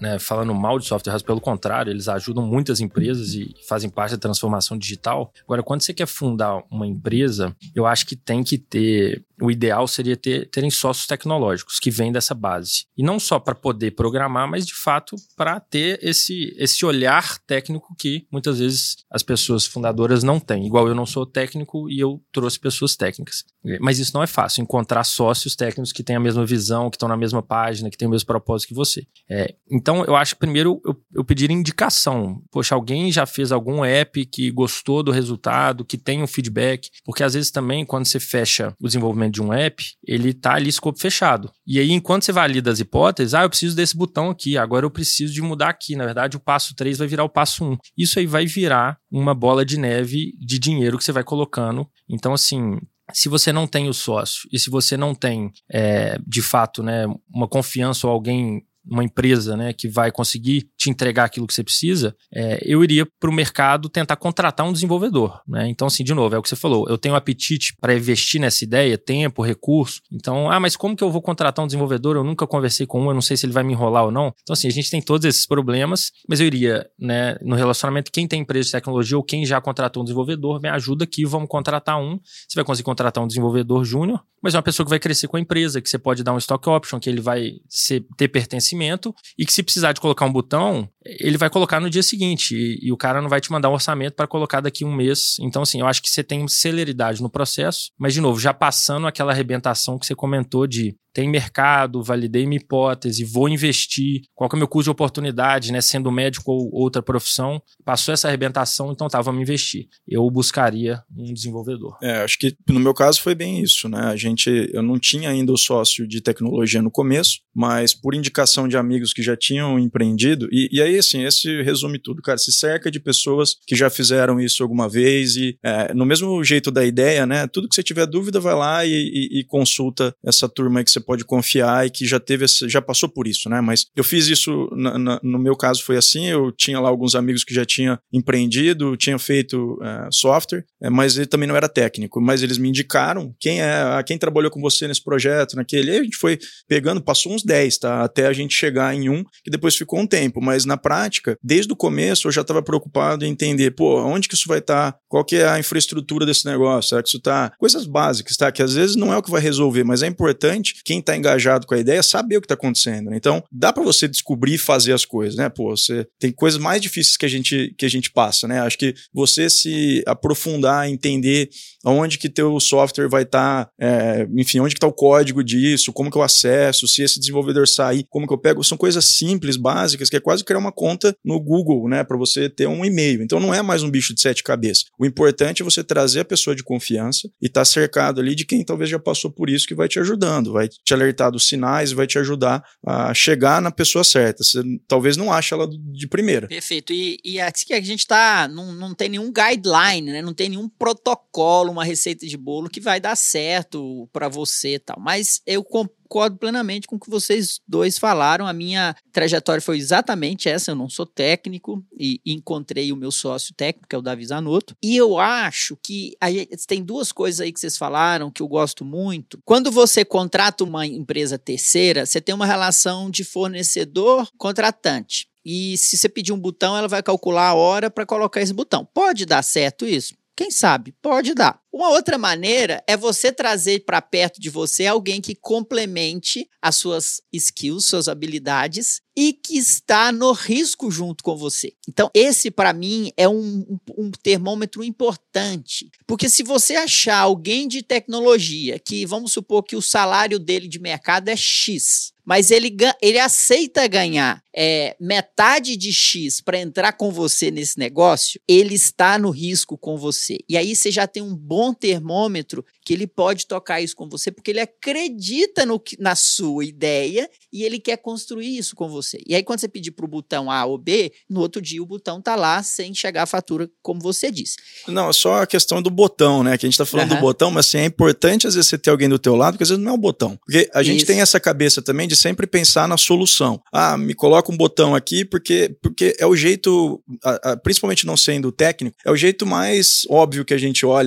né, falando mal de software house, pelo contrário, eles ajudam muitas empresas e fazem parte da transformação digital. Agora, quando você quer fundar uma empresa, eu acho que tem que ter... O ideal seria ter, terem sócios tecnológicos que vêm dessa base. E não só para poder programar, mas de fato para ter esse, esse olhar técnico que muitas vezes as pessoas fundadoras não têm. Igual eu não sou técnico e eu trouxe pessoas técnicas. Mas isso não é fácil, encontrar sócios técnicos que têm a mesma visão, que estão na mesma página, que têm o mesmo propósito que você. É, então eu acho que primeiro eu, eu pediria indicação. Poxa, alguém já fez algum app que gostou do resultado, que tem um feedback? Porque às vezes também quando você fecha o desenvolvimento de um app, ele tá ali escopo fechado. E aí, enquanto você valida as hipóteses, ah, eu preciso desse botão aqui, agora eu preciso de mudar aqui. Na verdade, o passo três vai virar o passo um. Isso aí vai virar uma bola de neve de dinheiro que você vai colocando. Então, assim... Se você não tem o sócio e se você não tem, é, de fato, né, uma confiança ou alguém, uma empresa, né, que vai conseguir te entregar aquilo que você precisa, é, eu iria para o mercado tentar contratar um desenvolvedor. Né? Então, assim, de novo, é o que você falou, eu tenho apetite para investir nessa ideia, tempo, recurso. Então, ah, mas como que eu vou contratar um desenvolvedor? Eu nunca conversei com um, eu não sei se ele vai me enrolar ou não. Então, assim, a gente tem todos esses problemas, mas eu iria, né, no relacionamento, quem tem empresa de tecnologia ou quem já contratou um desenvolvedor, me ajuda aqui, vamos contratar um. Você vai conseguir contratar um desenvolvedor júnior, mas é uma pessoa que vai crescer com a empresa, que você pode dar um stock option, que ele vai ser, ter pertencimento e que se precisar de colocar um botão, ele vai colocar no dia seguinte e, e o cara não vai te mandar um orçamento para colocar daqui um mês. Então, assim, eu acho que você tem celeridade no processo, mas, de novo, já passando aquela arrebentação que você comentou de tem mercado, validei minha hipótese, vou investir, qual que é o meu custo de oportunidade, né, sendo médico ou outra profissão, passou essa arrebentação, então tá, vamos investir. Eu buscaria um desenvolvedor. É, acho que no meu caso foi bem isso, né, a gente, eu não tinha ainda o sócio de tecnologia no começo, mas por indicação de amigos que já tinham empreendido, e, e aí, assim, esse resume tudo, cara, se cerca de pessoas que já fizeram isso alguma vez e é, no mesmo jeito da ideia, né, tudo que você tiver dúvida, vai lá e, e, e consulta essa turma que você pode confiar e que já teve, já passou por isso, né? Mas eu fiz isso, na, na, no meu caso foi assim, eu tinha lá alguns amigos que já tinham empreendido, tinham feito uh, software, é, mas ele também não era técnico, mas eles me indicaram quem é, quem trabalhou com você nesse projeto, naquele, e a gente foi pegando, passou uns dez, tá? Até a gente chegar em um, que depois ficou um tempo, mas na prática, desde o começo eu já estava preocupado em entender, pô, onde que isso vai estar, tá? Qual que é a infraestrutura desse negócio, será que isso tá, coisas básicas, tá? Que às vezes não é o que vai resolver, mas é importante quem está engajado com a ideia saber o que está acontecendo. Né? Então, dá para você descobrir e fazer as coisas, né? Pô, você tem coisas mais difíceis que a gente, que a gente passa, né? Acho que você se aprofundar, entender onde que teu software vai estar, tá, é, enfim, onde que está o código disso, como que eu acesso, se esse desenvolvedor sair, como que eu pego, são coisas simples, básicas, que é quase criar uma conta no Google, né? Para você ter um e-mail. Então, não é mais um bicho de sete cabeças. O importante é você trazer a pessoa de confiança e estar tá cercado ali de quem talvez já passou por isso, que vai te ajudando, vai te alertar dos sinais, vai te ajudar a chegar na pessoa certa. Você talvez não ache ela de primeira. Perfeito. E, e aqui a gente tá, não, não tem nenhum guideline, né? Não tem nenhum protocolo, uma receita de bolo que vai dar certo para você e tal. Mas eu concordo plenamente com o que vocês dois falaram. A minha trajetória foi exatamente essa. Eu não sou técnico e encontrei o meu sócio técnico, que é o Davi Zanotto. E eu acho que a gente, tem duas coisas aí que vocês falaram que eu gosto muito. Quando você contrata uma empresa terceira, você tem uma relação de fornecedor-contratante. E se você pedir um botão, ela vai calcular a hora para colocar esse botão. Pode dar certo isso? Quem sabe? Pode dar. Uma outra maneira é você trazer para perto de você alguém que complemente as suas skills, suas habilidades e que está no risco junto com você. Então, esse para mim é um, um termômetro importante, porque se você achar alguém de tecnologia que, vamos supor que o salário dele de mercado é X, mas ele, ele aceita ganhar é, metade de X para entrar com você nesse negócio, ele está no risco com você. E aí você já tem um bom termômetro que ele pode tocar isso com você, porque ele acredita no, na sua ideia e ele quer construir isso com você. E aí quando você pedir para o botão A ou B, no outro dia o botão está lá sem chegar a fatura, como você disse. Não, só a questão do botão, né? Que a gente está falando uhum. do botão, mas assim, é importante às vezes você ter alguém do teu lado, porque às vezes não é o botão. Porque a gente isso. tem essa cabeça também de sempre pensar na solução. Ah, me coloca um botão aqui porque, porque é o jeito, a, a, principalmente não sendo técnico, é o jeito mais óbvio que a gente olha ali, né? Mas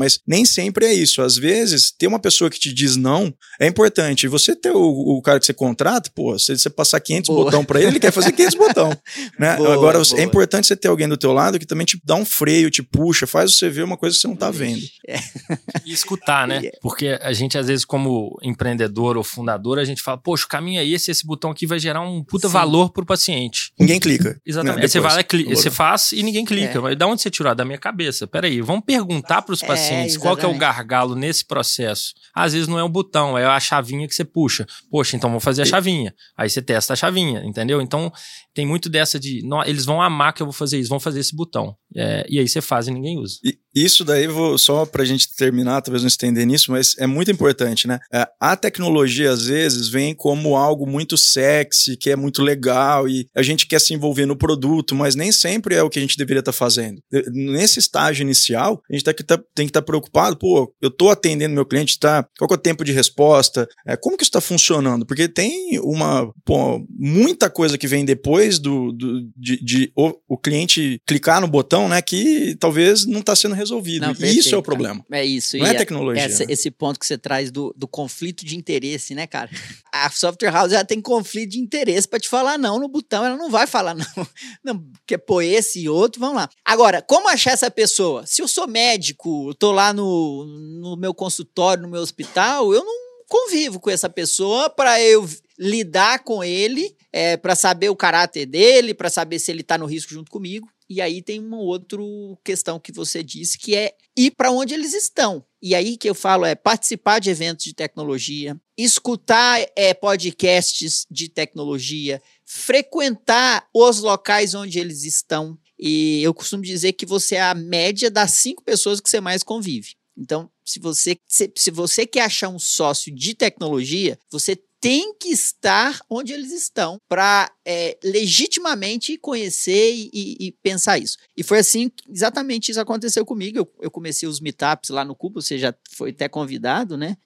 mas nem sempre é isso. Às vezes, ter uma pessoa que te diz não é importante. Você ter o, o cara que você contrata, pô, se você passar quinhentos boa. Botão para ele, ele quer fazer quinhentos botão. Né? Boa, Agora, boa. É importante você ter alguém do teu lado que também te dá um freio, te puxa, faz você ver uma coisa que você não tá vendo. É. E escutar, né? Porque a gente, às vezes, como empreendedor ou fundador, a gente fala, poxa, o caminho é esse, esse botão aqui vai gerar um puta Sim. valor pro paciente. Ninguém clica. Exatamente. Aí você vai lá, cli- você faz e ninguém clica. É. Mas da onde você tirou? Da minha cabeça. Peraí, vamos perguntar pros pacientes é, qual que é o gargalo nesse processo. Às vezes não é um botão, é a chavinha que você puxa. Poxa, então vamos fazer a chavinha. Aí você testa a chavinha, entendeu? Então, tem muito dessa de, não, eles vão amar que eu vou fazer isso, vão fazer esse botão. É, e aí você faz e ninguém usa. E isso daí, vou, só pra gente terminar, talvez não estender nisso, mas é muito importante, né? É, a tecnologia, às vezes, vem como algo muito sexy, que é muito legal, e a gente quer se envolver no produto, mas nem sempre é o que a gente deveria estar fazendo. Nesse estágio inicial, a gente tá, tá, tem que estar tá preocupado, pô, eu tô atendendo meu cliente, tá? Qual que é o tempo de resposta? É, como que isso tá funcionando? Porque tem uma, pô, muita coisa que vem depois do, do, de, de o, o cliente clicar no botão, né, que talvez não está sendo resolvido. Não, e isso é o problema. É isso. Não e é tecnologia. Essa, né? Esse ponto que você traz do, do conflito de interesse, né, cara? A software house já tem conflito de interesse para te falar não no botão, ela não vai falar não. Não, porque, pô, esse e outro, vamos lá. Agora, como achar essa pessoa? Se eu sou médico, eu tô lá no, no meu consultório, no meu hospital, eu não convivo com essa pessoa para eu lidar com ele, é, para saber o caráter dele, para saber se ele está no risco junto comigo. E aí tem uma outra questão que você disse, que é ir para onde eles estão. E aí que eu falo é participar de eventos de tecnologia, escutar é, podcasts de tecnologia, frequentar os locais onde eles estão. E eu costumo dizer que você é a média das cinco pessoas que você mais convive. Então, se você, se, se você quer achar um sócio de tecnologia, você tem que estar onde eles estão para é, legitimamente conhecer e, e, e pensar isso. E foi assim, exatamente isso aconteceu comigo. Eu, eu comecei os meetups lá no Cuba, você já foi até convidado, né?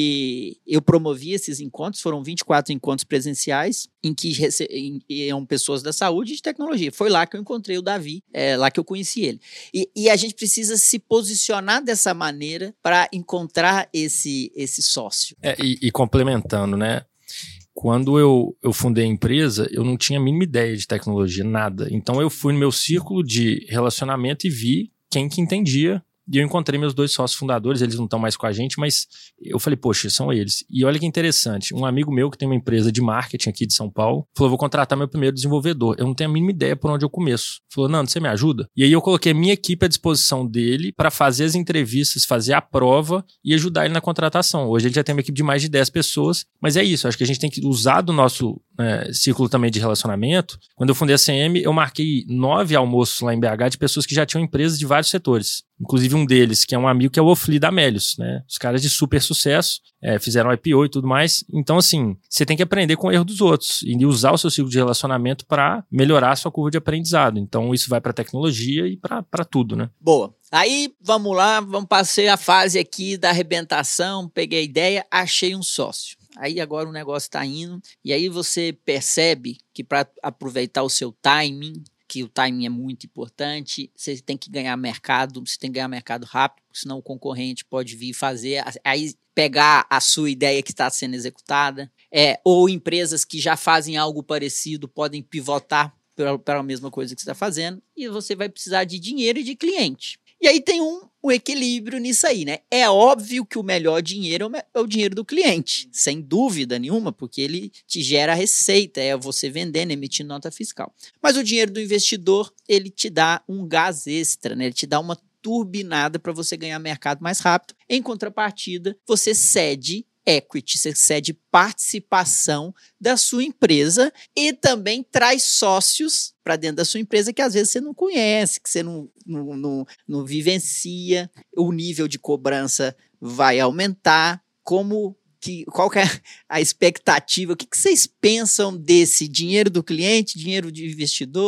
E eu promovi esses encontros, foram vinte e quatro encontros presenciais, em que rece- em, iam pessoas da saúde e de tecnologia. Foi lá que eu encontrei o Davi, é lá que eu conheci ele. E, e a gente precisa se posicionar dessa maneira para encontrar esse, esse sócio. É, e, e complementando, né? Quando eu, eu fundei a empresa, eu não tinha a mínima ideia de tecnologia, nada. Então eu fui no meu círculo de relacionamento e vi quem que entendia. E eu encontrei meus dois sócios fundadores, eles não estão mais com a gente, mas eu falei, poxa, são eles. E olha que interessante, um amigo meu que tem uma empresa de marketing aqui de São Paulo, falou, vou contratar meu primeiro desenvolvedor. Eu não tenho a mínima ideia por onde eu começo. Falou, Nando, você me ajuda? E aí eu coloquei a minha equipe à disposição dele para fazer as entrevistas, fazer a prova e ajudar ele na contratação. Hoje ele já tem uma equipe de mais de dez pessoas, mas é isso, acho que a gente tem que usar do nosso é, círculo também de relacionamento. Quando eu fundei a C M, eu marquei nove almoços lá em B H de pessoas que já tinham empresas de vários setores. Inclusive um deles, que é um amigo, que é o Ofli da Melius, né? Os caras de super sucesso, é, fizeram I P O e tudo mais. Então, assim, você tem que aprender com o erro dos outros e usar o seu ciclo de relacionamento para melhorar a sua curva de aprendizado. Então, isso vai para tecnologia e para tudo, né? Boa. Aí, vamos lá, vamos passar a fase aqui da arrebentação, peguei a ideia, achei um sócio. Aí agora o negócio está indo, e aí você percebe que para aproveitar o seu timing, que o timing é muito importante, você tem que ganhar mercado, você tem que ganhar mercado rápido, senão o concorrente pode vir fazer, aí pegar a sua ideia que está sendo executada, é, ou empresas que já fazem algo parecido podem pivotar para a mesma coisa que você está fazendo, e você vai precisar de dinheiro e de cliente. E aí tem um, um equilíbrio nisso aí, né? É óbvio que o melhor dinheiro é o dinheiro do cliente, sem dúvida nenhuma, porque ele te gera receita, é você vendendo, emitindo nota fiscal. Mas o dinheiro do investidor, ele te dá um gás extra, né? Ele te dá uma turbinada para você ganhar mercado mais rápido. Em contrapartida, você cede equity, você cede participação da sua empresa e também traz sócios para dentro da sua empresa que às vezes você não conhece, que você não, não, não, não vivencia, o nível de cobrança vai aumentar, como que, qual que é a expectativa, o que, que vocês pensam desse dinheiro do cliente, dinheiro de investidor,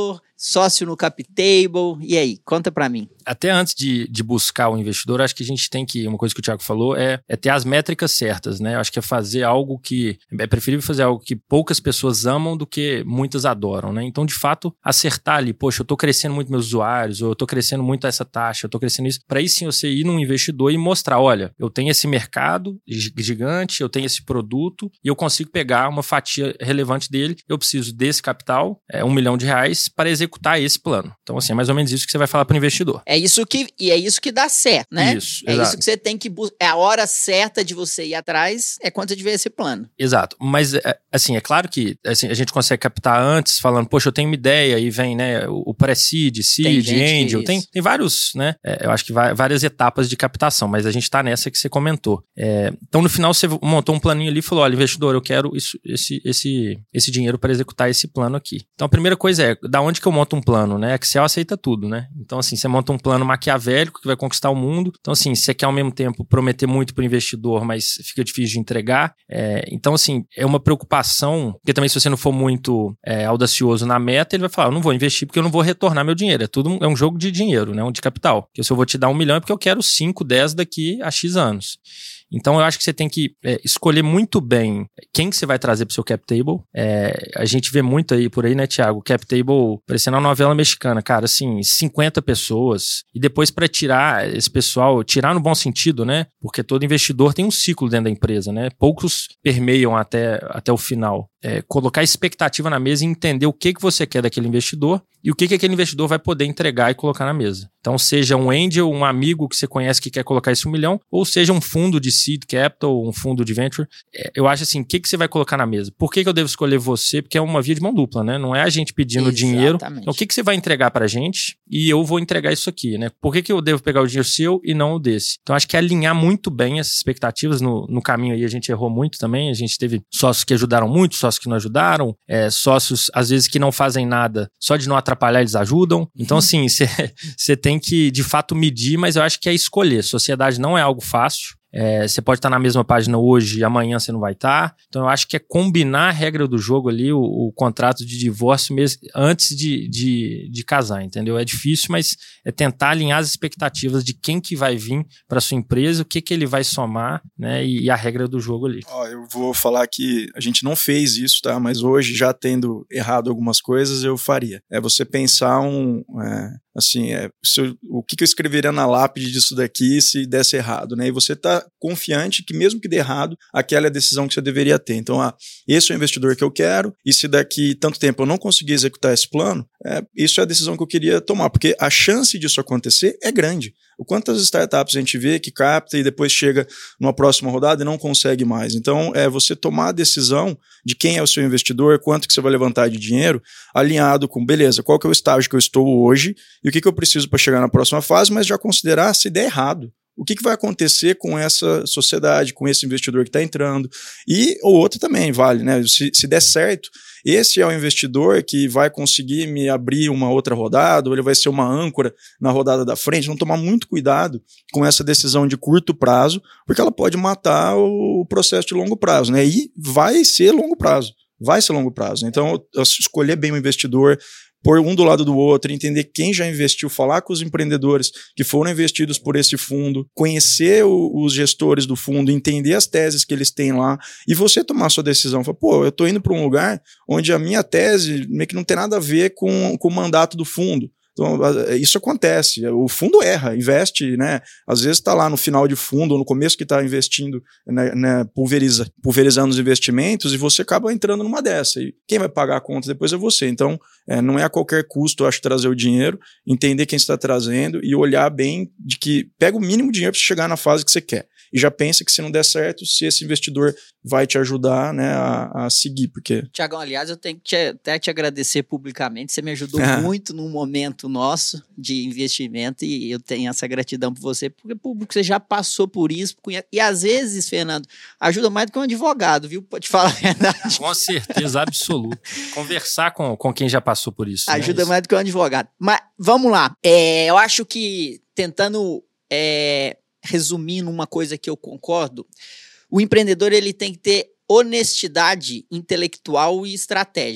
sócio no CapTable, e aí? Conta pra mim. Até antes de, de buscar o investidor, acho que a gente tem que, uma coisa que o Thiago falou, é, é ter as métricas certas, né? Acho que é fazer algo que, é preferível fazer algo que poucas pessoas amam do que muitas adoram, né? Então, de fato, acertar ali, poxa, eu tô crescendo muito meus usuários, ou eu tô crescendo muito essa taxa, eu tô crescendo isso, para aí sim você ir num investidor e mostrar, olha, eu tenho esse mercado gigante, eu tenho esse produto, e eu consigo pegar uma fatia relevante dele, eu preciso desse capital, é, um milhão de reais, para executar esse plano. Então, assim, é mais ou menos isso que você vai falar para o investidor. É isso que, e é isso que dá certo, né? Isso, é exato. isso que você tem que buscar. É a hora certa de você ir atrás, é quando você tiver esse plano. Exato. Mas, assim, é claro que assim, a gente consegue captar antes, falando, poxa, eu tenho uma ideia, e vem, né, o pré-seed, seed, angel, tem, tem vários, né? É, eu acho que vai, várias etapas de captação, mas a gente tá nessa que você comentou. É, então, no final, você montou um planinho ali e falou, olha, investidor, eu quero isso, esse, esse, esse dinheiro para executar esse plano aqui. Então, a primeira coisa é, da onde que eu monto um plano, né? Excel aceita tudo, né? Então, assim, você monta um plano maquiavélico que vai conquistar o mundo. Então, assim, você quer ao mesmo tempo prometer muito para o investidor, mas fica difícil de entregar. É, então, assim, é uma preocupação, porque também se você não for muito é, audacioso na meta, ele vai falar, eu não vou investir porque eu não vou retornar meu dinheiro. É tudo é um jogo de dinheiro, né? Um de capital. Porque se eu vou te dar um milhão é porque eu quero cinco, dez daqui a X anos. Então, eu acho que você tem que é, escolher muito bem quem que você vai trazer para o seu cap table. É, a gente vê muito aí por aí, né, Thiago? Cap table parecendo uma novela mexicana, cara, assim, cinquenta pessoas. E depois para tirar esse pessoal, tirar no bom sentido, né? Porque todo investidor tem um ciclo dentro da empresa, né? Poucos permeiam até, até o final. É, colocar expectativa na mesa e entender o que, que você quer daquele investidor e o que, que aquele investidor vai poder entregar e colocar na mesa. Então, seja um angel, um amigo que você conhece que quer colocar esse um milhão, ou seja um fundo de seed capital, um fundo de venture. É, eu acho assim, o que, que você vai colocar na mesa? Por que, que eu devo escolher você? Porque é uma via de mão dupla, né? Não é a gente pedindo Exatamente. dinheiro. Então, o que, que você vai entregar pra gente e eu vou entregar isso aqui, né? Por que, que eu devo pegar o dinheiro seu e não o desse? Então, acho que é alinhar muito bem essas expectativas. No, no caminho aí, a gente errou muito também. A gente teve sócios que ajudaram muito, sócios que não ajudaram, é, sócios, às vezes, que não fazem nada, só de não atrapalhar, eles ajudam. Então, assim, você tem que, de fato, medir, mas eu acho que é escolher. Sociedade não é algo fácil. É, você pode estar na mesma página hoje e amanhã você não vai estar. Então, eu acho que é combinar a regra do jogo ali, o, o contrato de divórcio mesmo, antes de, de, de casar, entendeu? É difícil, mas é tentar alinhar as expectativas de quem que vai vir para sua empresa, o que que ele vai somar, né? E, e a regra do jogo ali. Ó, eu vou falar que a gente não fez isso, tá? Mas hoje, já tendo errado algumas coisas, eu faria. É você pensar um... É, assim, é, se eu, o que, que eu escreveria na lápide disso daqui se desse errado, né? E você tá confiante que mesmo que dê errado, aquela é a decisão que você deveria ter. Então, ah, esse é o investidor que eu quero, e se daqui tanto tempo eu não conseguir executar esse plano, é, isso é a decisão que eu queria tomar, porque a chance disso acontecer é grande. O quantas startups a gente vê que capta e depois chega numa próxima rodada e não consegue mais. Então, é você tomar a decisão de quem é o seu investidor, quanto que você vai levantar de dinheiro, alinhado com, beleza, qual que é o estágio que eu estou hoje e o que, que eu preciso para chegar na próxima fase, mas já considerar se der errado. O que, que vai acontecer com essa sociedade, com esse investidor que está entrando? E o outro também vale, né? Se, se der certo, esse é o investidor que vai conseguir me abrir uma outra rodada, ou ele vai ser uma âncora na rodada da frente. Não tomar muito cuidado com essa decisão de curto prazo, porque ela pode matar o processo de longo prazo, né? E vai ser longo prazo, vai ser longo prazo. Então, escolher bem o investidor, pôr um do lado do outro, entender quem já investiu, falar com os empreendedores que foram investidos por esse fundo, conhecer o, os gestores do fundo, entender as teses que eles têm lá e você tomar a sua decisão. Fala, pô, eu tô indo para um lugar onde a minha tese meio que não tem nada a ver com, com o mandato do fundo. Então, isso acontece, o fundo erra, investe, né? Às vezes está lá no final de fundo, ou no começo que está investindo, né, né, pulveriza, pulverizando os investimentos, e você acaba entrando numa dessa. E quem vai pagar a conta depois é você. Então, é, não é a qualquer custo, eu acho, trazer o dinheiro, entender quem está trazendo e olhar bem de que pega o mínimo dinheiro para chegar na fase que você quer. E já pensa que se não der certo, se esse investidor vai te ajudar, né, a, a seguir, porque... Tiagão, aliás, eu tenho que te, até te agradecer publicamente, você me ajudou É. muito num momento nosso de investimento e eu tenho essa gratidão por você, porque público, você já passou por isso, conhece, e às vezes, Fernando, ajuda mais do que um advogado, viu? Pode falar a verdade. Com certeza, absoluta. Conversar com, com quem já passou por isso. Ajuda né? Isso. mais do que um advogado. Mas vamos lá, é, eu acho que tentando... É, resumindo uma coisa que eu concordo, o empreendedor ele tem que ter honestidade intelectual e estratégica.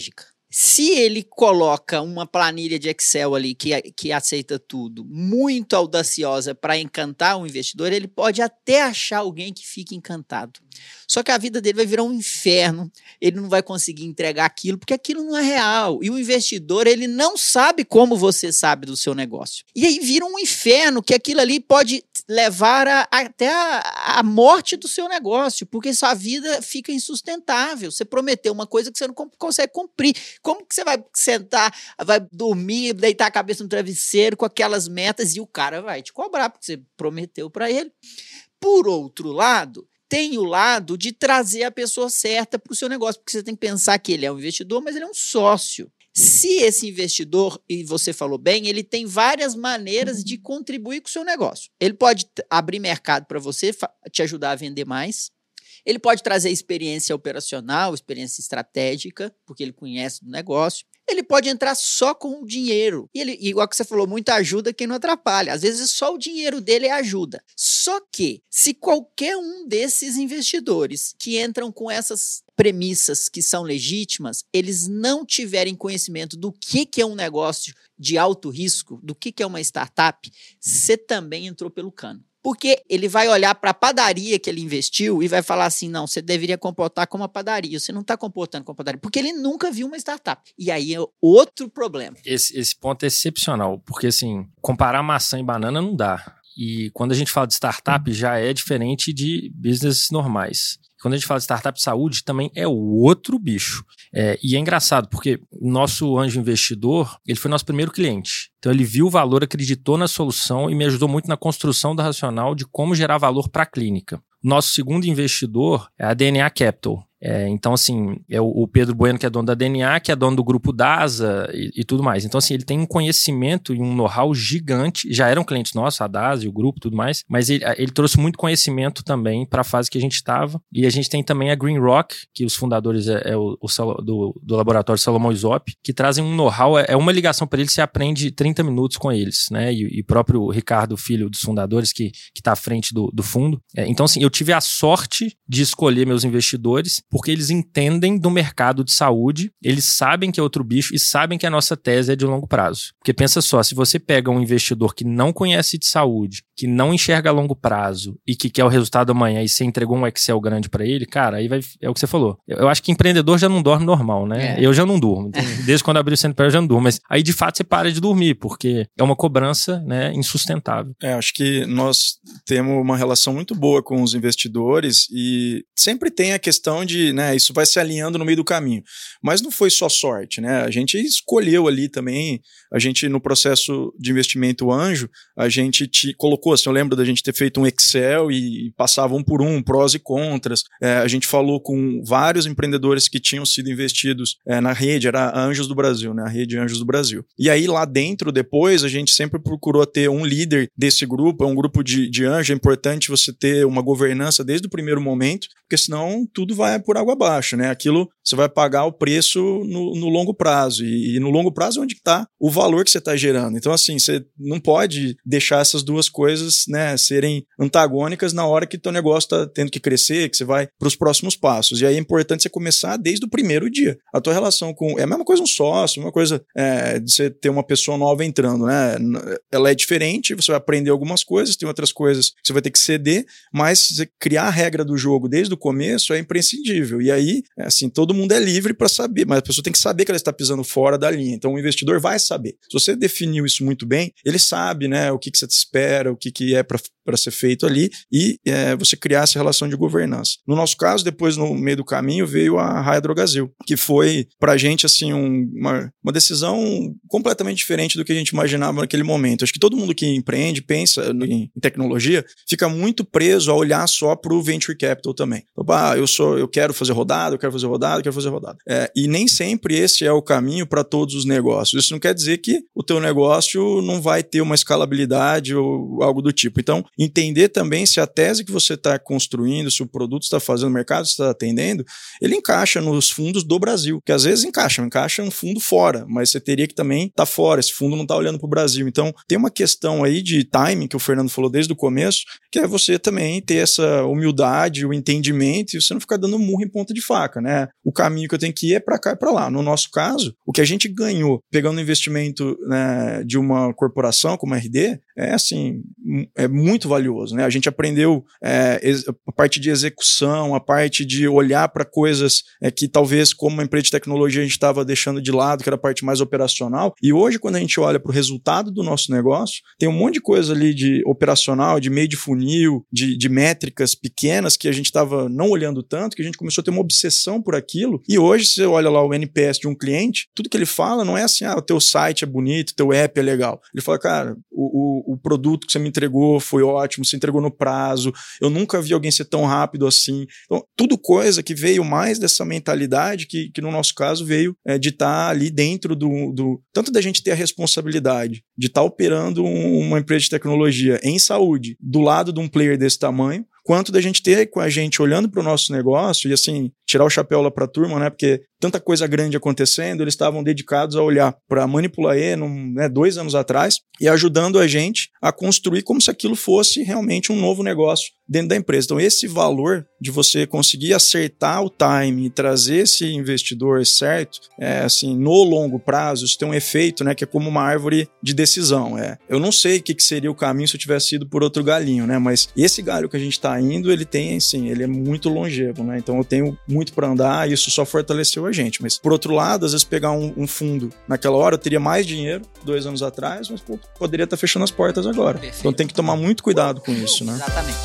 Se ele coloca uma planilha de Excel ali que, que aceita tudo, muito audaciosa para encantar o investidor, ele pode até achar alguém que fique encantado. Só que a vida dele vai virar um inferno, ele não vai conseguir entregar aquilo, porque aquilo não é real. E o investidor, ele não sabe como você sabe do seu negócio. E aí vira um inferno, que aquilo ali pode levar a, a, até a, a morte do seu negócio, porque sua vida fica insustentável. Você prometeu uma coisa que você não consegue cumprir. Como que você vai sentar, vai dormir, deitar a cabeça no travesseiro com aquelas metas e o cara vai te cobrar, porque você prometeu para ele. Por outro lado, tem o lado de trazer a pessoa certa para o seu negócio, porque você tem que pensar que ele é um investidor, mas ele é um sócio. Se esse investidor, e você falou bem, ele tem várias maneiras de contribuir com o seu negócio. Ele pode abrir mercado para você, te ajudar a vender mais. Ele pode trazer experiência operacional, experiência estratégica, porque ele conhece do negócio. Ele pode entrar só com o dinheiro. E ele, igual que você falou, muita ajuda quem não atrapalha. Às vezes só o dinheiro dele é ajuda. Só que, se qualquer um desses investidores que entram com essas premissas que são legítimas, eles não tiverem conhecimento do que, que é um negócio de alto risco, do que, que é uma startup, você também entrou pelo cano. Porque ele vai olhar para a padaria que ele investiu e vai falar assim, não, você deveria comportar como uma padaria, você não está comportando como uma padaria, porque ele nunca viu uma startup. E aí é outro problema. Esse, esse ponto é excepcional, porque assim, comparar maçã e banana não dá. E quando a gente fala de startup, já é diferente de business normais. Quando a gente fala de startup de saúde, também é outro bicho. É, e é engraçado, porque o nosso anjo investidor, ele foi nosso primeiro cliente. Então ele viu o valor, acreditou na solução e me ajudou muito na construção da racional de como gerar valor para a clínica. Nosso segundo investidor é a D N A Capital. É, então, assim, é o, o Pedro Bueno, que é dono da D N A, que é dono do grupo DASA e, e tudo mais. Então, assim, ele tem um conhecimento e um know-how gigante. Já eram clientes nossos, a DASA e o grupo e tudo mais, mas ele, ele trouxe muito conhecimento também para a fase que a gente estava. E a gente tem também a Green Rock, que os fundadores é, é o, o do, do laboratório Salomão Isop, que trazem um know-how, é, é uma ligação para eles, você aprende trinta minutos com eles, né? E, e próprio Ricardo, filho dos fundadores, que está à frente do, do fundo. É, então, assim, eu tive a sorte de escolher meus investidores porque eles entendem do mercado de saúde, eles sabem que é outro bicho e sabem que a nossa tese é de longo prazo. Porque pensa só, se você pega um investidor que não conhece de saúde, que não enxerga a longo prazo e que quer o resultado amanhã e você entregou um Excel grande para ele, cara, aí vai, é o que você falou. Eu, eu acho que empreendedor já não dorme normal, né? É. Eu já não durmo. Então, desde quando eu abri o Centro eu já não durmo. Mas aí, de fato, você para de dormir, porque é uma cobrança, né, insustentável. É, acho que nós temos uma relação muito boa com os investidores e sempre tem a questão de né, isso vai se alinhando no meio do caminho. Mas não foi só sorte, né? A gente escolheu ali também, a gente no processo de investimento anjo, a gente te colocou, assim, eu lembro da gente ter feito um Excel e passava um por um, prós e contras. É, a gente falou com vários empreendedores que tinham sido investidos é, na rede, era a Anjos do Brasil, né? A rede Anjos do Brasil. E aí lá dentro, depois, a gente sempre procurou ter um líder desse grupo, é um grupo de, de anjo, é importante você ter uma governança desde o primeiro momento, porque senão tudo vai por água abaixo, né? Aquilo você vai pagar o preço no, no longo prazo. E, e no longo prazo é onde está o valor que você está gerando. Então, assim, você não pode deixar essas duas coisas, né, serem antagônicas na hora que o teu negócio está tendo que crescer, que você vai para os próximos passos. E aí é importante você começar desde o primeiro dia. A tua relação com... É a mesma coisa um sócio, a mesma coisa é, de você ter uma pessoa nova entrando, né? Ela é diferente, você vai aprender algumas coisas, tem outras coisas que você vai ter que ceder, mas você criar a regra do jogo desde o começo é imprescindível. E aí, assim, todo mundo é livre para saber, mas a pessoa tem que saber que ela está pisando fora da linha. Então o investidor vai saber. Se você definiu isso muito bem, ele sabe, né, o que, que você te espera, o que, que é para para ser feito ali e é, você criar essa relação de governança. No nosso caso, depois no meio do caminho veio a Raia Drogasil, que foi pra gente assim um, uma, uma decisão completamente diferente do que a gente imaginava naquele momento. Acho que todo mundo que empreende, pensa em tecnologia, fica muito preso a olhar só pro venture capital também. Ah, eu sou, eu quero fazer rodada, eu quero fazer rodada, eu quero fazer rodada. É, e nem sempre esse é o caminho para todos os negócios. Isso não quer dizer que o teu negócio não vai ter uma escalabilidade ou algo do tipo. Então, entender também se a tese que você está construindo, se o produto está fazendo, o mercado está atendendo, ele encaixa nos fundos do Brasil, que às vezes encaixa, encaixa um fundo fora, mas você teria que também estar tá fora, esse fundo não está olhando para o Brasil. Então, tem uma questão aí de timing, que o Fernando falou desde o começo, que é você também ter essa humildade, o entendimento, e você não ficar dando murro em ponta de faca, né? O caminho que eu tenho que ir é para cá e para lá. No nosso caso, o que a gente ganhou pegando investimento, né, de uma corporação como a R D, é assim, é muito valioso, né? A gente aprendeu é, a parte de execução, a parte de olhar para coisas é, que talvez como uma empresa de tecnologia a gente estava deixando de lado, que era a parte mais operacional, e hoje quando a gente olha para o resultado do nosso negócio, tem um monte de coisa ali de operacional, de meio de funil, de, de métricas pequenas que a gente estava não olhando tanto, que a gente começou a ter uma obsessão por aquilo, e hoje você olha lá o N P S de um cliente, tudo que ele fala não é assim, ah, o teu site é bonito, o teu app é legal. Ele fala, cara, o, o, o produto que você me entregou foi ótimo, você entregou no prazo, eu nunca vi alguém ser tão rápido assim. Então, tudo coisa que veio mais dessa mentalidade que, que no nosso caso veio é, de estar tá ali dentro do, do... Tanto da gente ter a responsabilidade de estar tá operando um, uma empresa de tecnologia em saúde do lado de um player desse tamanho, quanto da gente ter com a gente olhando para o nosso negócio e assim, tirar o chapéu lá para a turma, né? Porque tanta coisa grande acontecendo, eles estavam dedicados a olhar para a Manipulaê, num, né, dois anos atrás, e ajudando a gente a construir como se aquilo fosse realmente um novo negócio dentro da empresa. Então, esse valor de você conseguir acertar o time e trazer esse investidor certo, é, assim, no longo prazo, isso tem um efeito, né, que é como uma árvore de decisão. É. Eu não sei o que, que seria o caminho se eu tivesse ido por outro galinho, né, mas esse galho que a gente está indo, ele tem, assim, ele é muito longevo, né, então eu tenho muito para andar e isso só fortaleceu a gente. Mas, por outro lado, às vezes pegar um, um fundo naquela hora, eu teria mais dinheiro dois anos atrás, mas pô, poderia estar fechando as portas agora. Perfeito. Então tem que tomar muito cuidado com isso, né? Exatamente.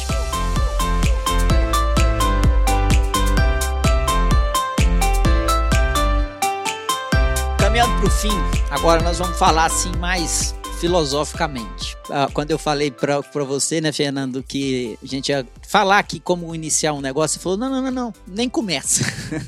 Caminhando para o fim, agora nós vamos falar assim mais filosoficamente. Ah, quando eu falei para você, né, Fernando, que a gente ia falar aqui como iniciar um negócio, você falou, não, não, não, não, nem começa.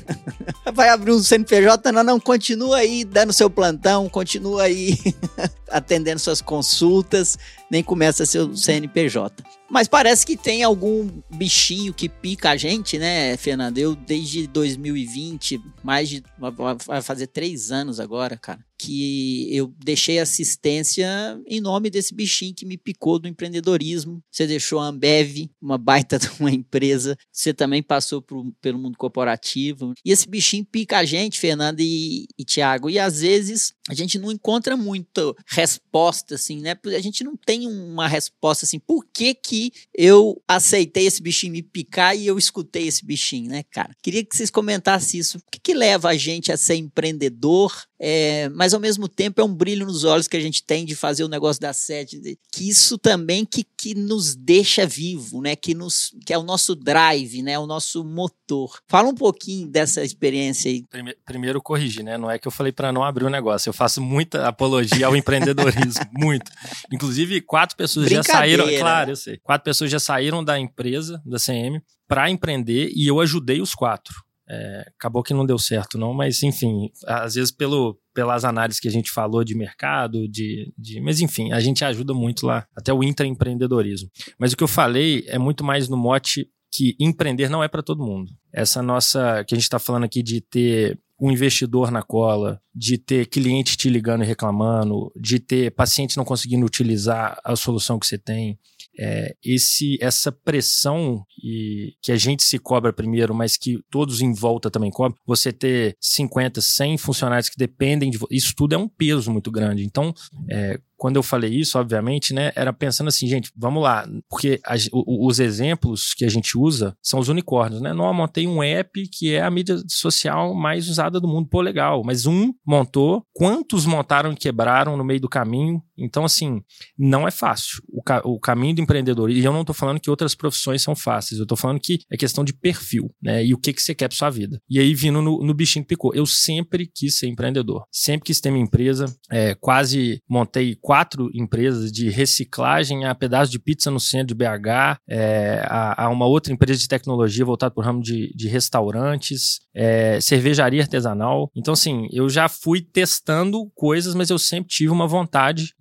Vai abrir um C N P J, não, não, continua aí dando seu plantão, continua aí atendendo suas consultas, nem começa seu C N P J. Mas parece que tem algum bichinho que pica a gente, né, Fernando? Eu, desde dois mil e vinte, mais de... vai fazer três anos agora, cara, que eu deixei assistência em nome desse bichinho que me picou do empreendedorismo. Você deixou a Ambev, uma baita de uma empresa. Você também passou por, pelo mundo corporativo. E esse bichinho pica a gente, Fernando e, e Thiago. E às vezes a gente não encontra muita resposta, assim, né? A gente não tem uma resposta assim, por que que eu aceitei esse bichinho me picar e eu escutei esse bichinho, né, cara? Queria que vocês comentassem isso. O que que leva a gente a ser empreendedor? É, mas ao mesmo tempo é um brilho nos olhos que a gente tem de fazer o negócio dar certo, que isso também que, que nos deixa vivo, né? Que, nos, que é o nosso drive, né? O nosso motor. Fala um pouquinho dessa experiência aí. Primeiro, primeiro corrigir, né? Não é que eu falei para não abrir o negócio, eu faço muita apologia ao empreendedorismo, muito. Inclusive, quatro pessoas já saíram, claro, eu sei, quatro pessoas já saíram da empresa, da C M, para empreender e eu ajudei os quatro. É, acabou que não deu certo não, mas enfim, às vezes pelo, pelas análises que a gente falou de mercado, de, de, mas enfim, a gente ajuda muito lá, até o intraempreendedorismo. Mas o que eu falei é muito mais no mote que empreender não é para todo mundo. Essa nossa, que a gente está falando aqui de ter um investidor na cola, de ter cliente te ligando e reclamando, de ter pacientes não conseguindo utilizar a solução que você tem. É, esse, essa pressão e, que a gente se cobra primeiro, mas que todos em volta também cobram, você ter cinquenta, cem funcionários que dependem de você, isso tudo é um peso muito grande. Então, é, quando eu falei isso, obviamente, né, era pensando assim, gente, vamos lá, porque a, o, os exemplos que a gente usa são os unicórnios, né? Não, eu montei um app que é a mídia social mais usada do mundo, pô, legal, mas um montou, quantos montaram e quebraram no meio do caminho? Então, assim, não é fácil. O, ca, o caminho do empreendedorismo, e eu não estou falando que outras profissões são fáceis, eu estou falando que é questão de perfil, né? E o que, que você quer para sua vida. E aí, vindo no, no bichinho que picou, eu sempre quis ser empreendedor, sempre quis ter minha empresa, é, quase montei quatro empresas de reciclagem a pedaço de pizza no centro de B H, é, a, a uma outra empresa de tecnologia voltada para o ramo de, de restaurantes, é, cervejaria artesanal. Então, assim, eu já fui testando coisas, mas eu sempre tive uma vontade de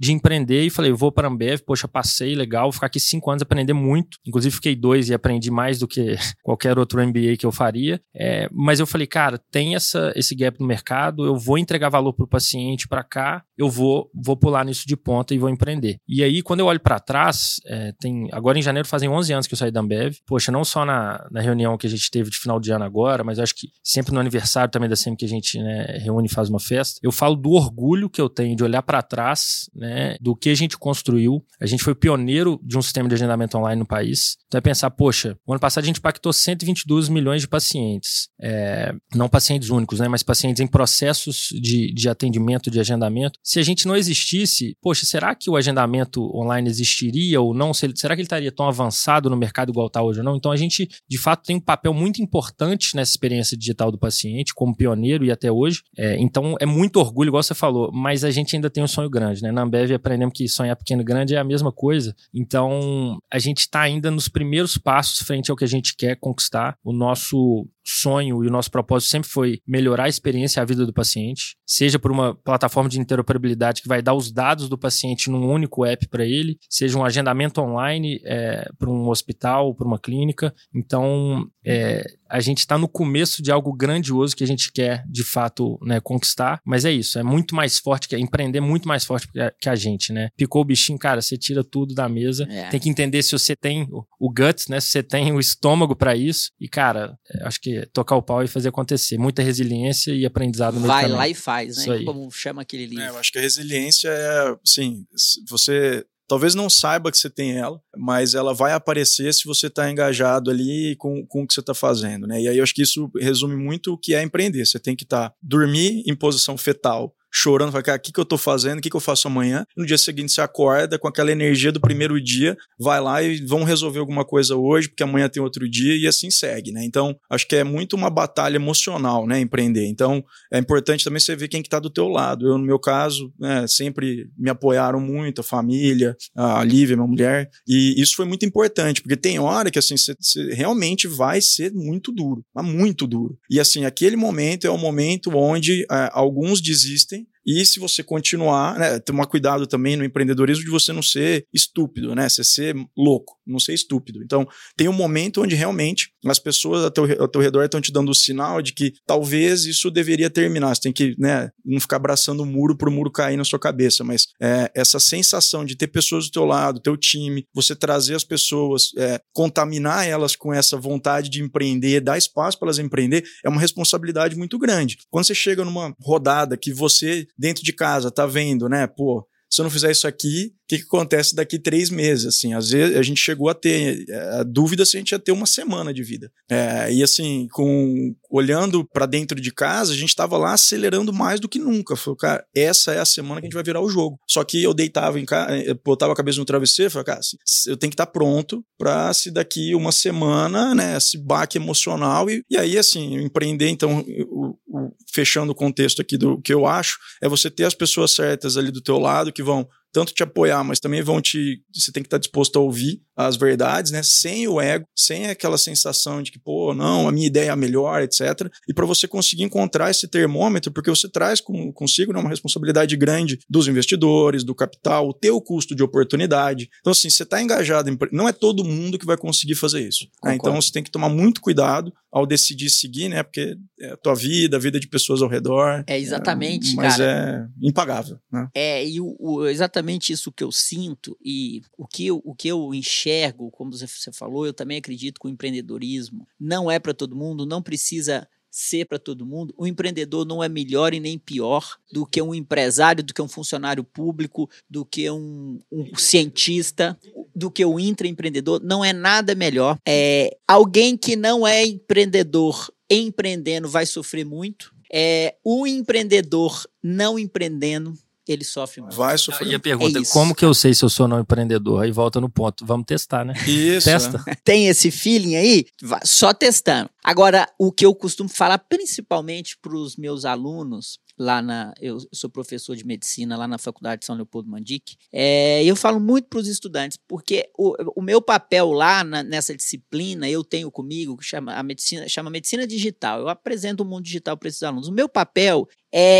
de empreender e falei, eu vou para a Ambev, poxa, passei, legal, vou ficar aqui cinco anos, aprender muito. Inclusive, fiquei dois e aprendi mais do que qualquer outro M B A que eu faria. É, mas eu falei, cara, tem essa, esse gap no mercado, eu vou entregar valor para o paciente para cá, eu vou, vou pular nisso de ponta e vou empreender. E aí, quando eu olho para trás, é, tem, agora em janeiro fazem onze anos que eu saí da Ambev. Poxa, não só na, na reunião que a gente teve de final de ano agora, mas acho que sempre no aniversário também da S E M que a gente, né, reúne e faz uma festa. Eu falo do orgulho que eu tenho de olhar para trás, né, do que a gente construiu. A gente foi pioneiro de um sistema de agendamento online no país. Então é pensar, poxa, o ano passado a gente impactou cento e vinte e dois milhões de pacientes. É, não pacientes únicos, né, mas pacientes em processos de, de atendimento, de agendamento. Se a gente não existisse, poxa, será que o agendamento online existiria ou não? Se ele, será que ele estaria tão avançado no mercado igual está hoje ou não? Então a gente, de fato, tem um papel muito importante nessa experiência digital do paciente, como pioneiro e até hoje. É, então é muito orgulho, igual você falou, mas a gente ainda tem um sonho grande, né? Na Ambev aprendemos que sonhar pequeno e grande é a mesma coisa. Então a gente está ainda nos primeiros passos frente ao que a gente quer conquistar. O nosso sonho e o nosso propósito sempre foi melhorar a experiência e a vida do paciente, seja por uma plataforma de interoperabilidade que vai dar os dados do paciente num único app para ele, seja um agendamento online é, para um hospital, para uma clínica. Então, é, a gente está no começo de algo grandioso que a gente quer, de fato, né, conquistar, mas é isso, é muito mais forte, que empreender é muito mais forte que a, que a gente, né? Picou o bichinho, cara, você tira tudo da mesa, é. Tem que entender se você tem o, o guts, né? Se você tem o estômago para isso, e, cara, acho que tocar o pau e fazer acontecer. Muita resiliência e aprendizado no meio do caminho. Vai lá e faz, né? Como chama aquele livro. É, eu acho que a resiliência é, sim, você talvez não saiba que você tem ela, mas ela vai aparecer se você está engajado ali com, com o que você está fazendo, né? E aí eu acho que isso resume muito o que é empreender. Você tem que estar, tá, dormir em posição fetal, chorando, falando, cara, o que, que eu tô fazendo, o que, que eu faço amanhã? No dia seguinte você acorda com aquela energia do primeiro dia, vai lá e vão resolver alguma coisa hoje, porque amanhã tem outro dia, e assim segue, né? Então, acho que é muito uma batalha emocional, né, empreender. Então, é importante também você ver quem que tá do teu lado. Eu, no meu caso, né, sempre me apoiaram muito, a família, a Lívia, minha mulher, e isso foi muito importante, porque tem hora que, assim, você, você realmente vai ser muito duro, mas muito duro. E, assim, aquele momento é o momento onde é, alguns desistem. E se você continuar, né, tomar cuidado também no empreendedorismo de você não ser estúpido, né, você ser louco, não ser estúpido. Então, tem um momento onde realmente as pessoas ao teu, ao teu redor estão te dando o sinal de que talvez isso deveria terminar. Você tem que, né, não ficar abraçando o muro para o muro cair na sua cabeça, mas é, essa sensação de ter pessoas do teu lado, teu time, você trazer as pessoas, é, contaminar elas com essa vontade de empreender, dar espaço para elas empreender, é uma responsabilidade muito grande. Quando você chega numa rodada que você dentro de casa, tá vendo, né? Pô, se eu não fizer isso aqui, o que, que acontece daqui três meses? Assim, às vezes a gente chegou a ter a dúvida se a gente ia ter uma semana de vida. É, e assim, com, olhando para dentro de casa, a gente estava lá acelerando mais do que nunca. Falei, cara, essa é a semana que a gente vai virar o jogo. Só que eu deitava em casa, botava a cabeça no travesseiro e falei, cara, eu tenho que estar pronto para se daqui uma semana, né, esse baque emocional. E, e aí, assim, empreender, então, o, o, fechando o contexto aqui do que eu acho, é você ter as pessoas certas ali do teu lado que vão tanto te apoiar, mas também vão te... Você tem que estar disposto a ouvir as verdades, né? Sem o ego, sem aquela sensação de que, pô, não, a minha ideia é a melhor, etcétera. E para você conseguir encontrar esse termômetro, porque você traz com, consigo, né, uma responsabilidade grande dos investidores, do capital, o teu custo de oportunidade. Então, assim, você está engajado em... Não é todo mundo que vai conseguir fazer isso. Né? Então, você tem que tomar muito cuidado ao decidir seguir, né? Porque é a tua vida, a vida de pessoas ao redor. É exatamente, é, mas cara. é impagável, né? É, e o, o, exatamente isso que eu sinto e o que eu, o que eu enxergo, como você falou, eu também acredito que o empreendedorismo não é para todo mundo, não precisa ser para todo mundo. O empreendedor não é melhor e nem pior do que um empresário, do que um funcionário público, do que um, um cientista, do que o intraempreendedor. Não é nada melhor. É, alguém que não é empreendedor empreendendo vai sofrer muito. É, o empreendedor não empreendendo, ele sofre muito. Vai sofrer. E a pergunta, é como que eu sei se eu sou não empreendedor? Aí volta no ponto, vamos testar, né? Isso. Testa. É. Tem esse feeling aí? Vai, só testando. Agora, o que eu costumo falar, principalmente para os meus alunos, lá na, eu sou professor de medicina lá na Faculdade de São Leopoldo Mandic, é, eu falo muito para os estudantes, porque o, o meu papel lá na, nessa disciplina, eu tenho comigo, que chama, a medicina, chama Medicina Digital, eu apresento o mundo digital para esses alunos. O meu papel é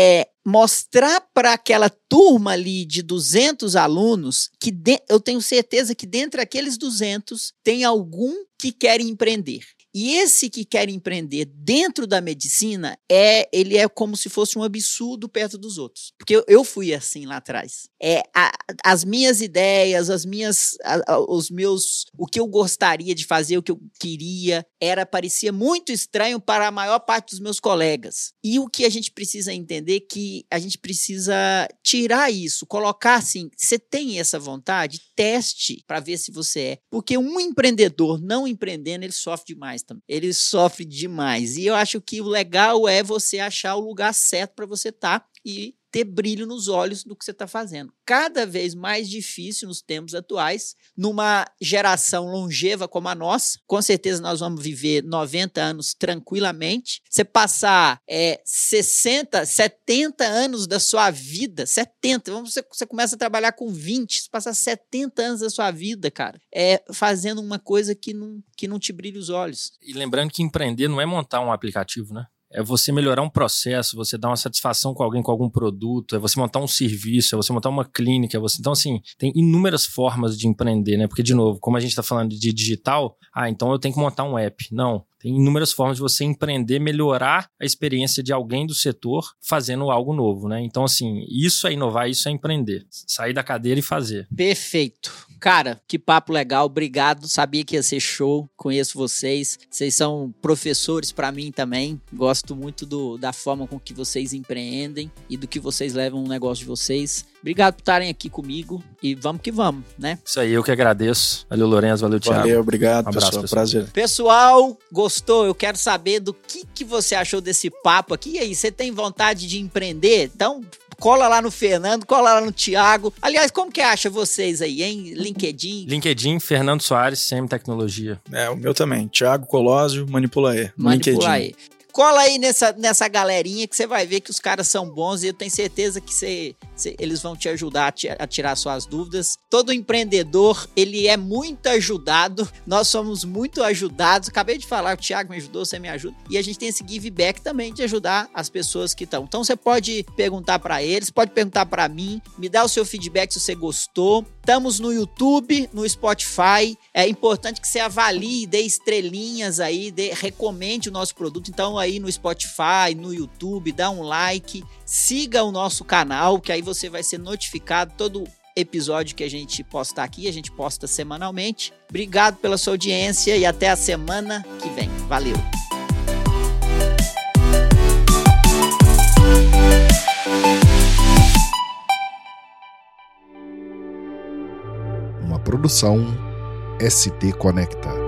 mostrar para aquela turma ali de duzentos alunos que de, eu tenho certeza que dentre aqueles duzentos tem algum que quer empreender. E esse que quer empreender dentro da medicina, é, ele é como se fosse um absurdo perto dos outros. Porque eu, eu fui assim lá atrás. É, a, as minhas ideias, as minhas, a, a, os meus, o que eu gostaria de fazer, o que eu queria, era, parecia muito estranho para a maior parte dos meus colegas. E o que a gente precisa entender é que a gente precisa tirar isso, colocar assim, você tem essa vontade? Teste para ver se você é. Porque um empreendedor não empreendendo, ele sofre demais também. Ele sofre demais. E eu acho que o legal é você achar o lugar certo para você estar e ter brilho nos olhos do que você está fazendo. Cada vez mais difícil nos tempos atuais, numa geração longeva como a nossa, com certeza nós vamos viver noventa anos tranquilamente. Você passar é, sessenta, setenta anos da sua vida, setenta, vamos, você, você começa a trabalhar com vinte, você passa setenta anos da sua vida, cara, é, fazendo uma coisa que não, que não te brilha os olhos. E lembrando que empreender não é montar um aplicativo, né? É você melhorar um processo, você dar uma satisfação com alguém, com algum produto, é você montar um serviço, é você montar uma clínica, é você... Então, assim, tem inúmeras formas de empreender, né? Porque, de novo, como a gente está falando de digital, ah, então eu tenho que montar um app. Não. Tem inúmeras formas de você empreender, melhorar a experiência de alguém do setor fazendo algo novo, né? Então, assim, isso é inovar, isso é empreender. Sair da cadeira e fazer. Perfeito. Cara, que papo legal, obrigado. Sabia que ia ser show, conheço vocês. Vocês são professores para mim também. Gosto muito do, da forma com que vocês empreendem e do que vocês levam o negócio de vocês. Obrigado por estarem aqui comigo e vamos que vamos, né? Isso aí, eu que agradeço. Valeu, Lourenço, valeu, Thiago. Valeu, obrigado, um abraço, pessoal. pessoal. Prazer. Pessoal, gostou? Eu quero saber do que, que você achou desse papo aqui. E aí, você tem vontade de empreender? Então... cola lá no Fernando, cola lá no Thiago. Aliás, como que acha vocês aí, hein? LinkedIn? LinkedIn, Fernando Soares, C M Tecnologia. É, o meu também. Thiago Colosio, Manipula E. Manipula E. Cola aí nessa, nessa galerinha que você vai ver que os caras são bons e eu tenho certeza que você, você, eles vão te ajudar a, te, a tirar suas dúvidas. Todo empreendedor, ele é muito ajudado. Nós somos muito ajudados. Acabei de falar, o Thiago me ajudou, você me ajuda. E a gente tem esse give back também de ajudar as pessoas que estão. Então você pode perguntar para eles, pode perguntar para mim, me dá o seu feedback se você gostou. Estamos no YouTube, no Spotify. É importante que você avalie, dê estrelinhas aí, dê, recomende o nosso produto. Então aí no Spotify, no YouTube, dá um like, siga o nosso canal, que aí você vai ser notificado todo episódio que a gente postar aqui, a gente posta semanalmente. Obrigado pela sua audiência e até a semana que vem. Valeu! Uma produção S T Conecta.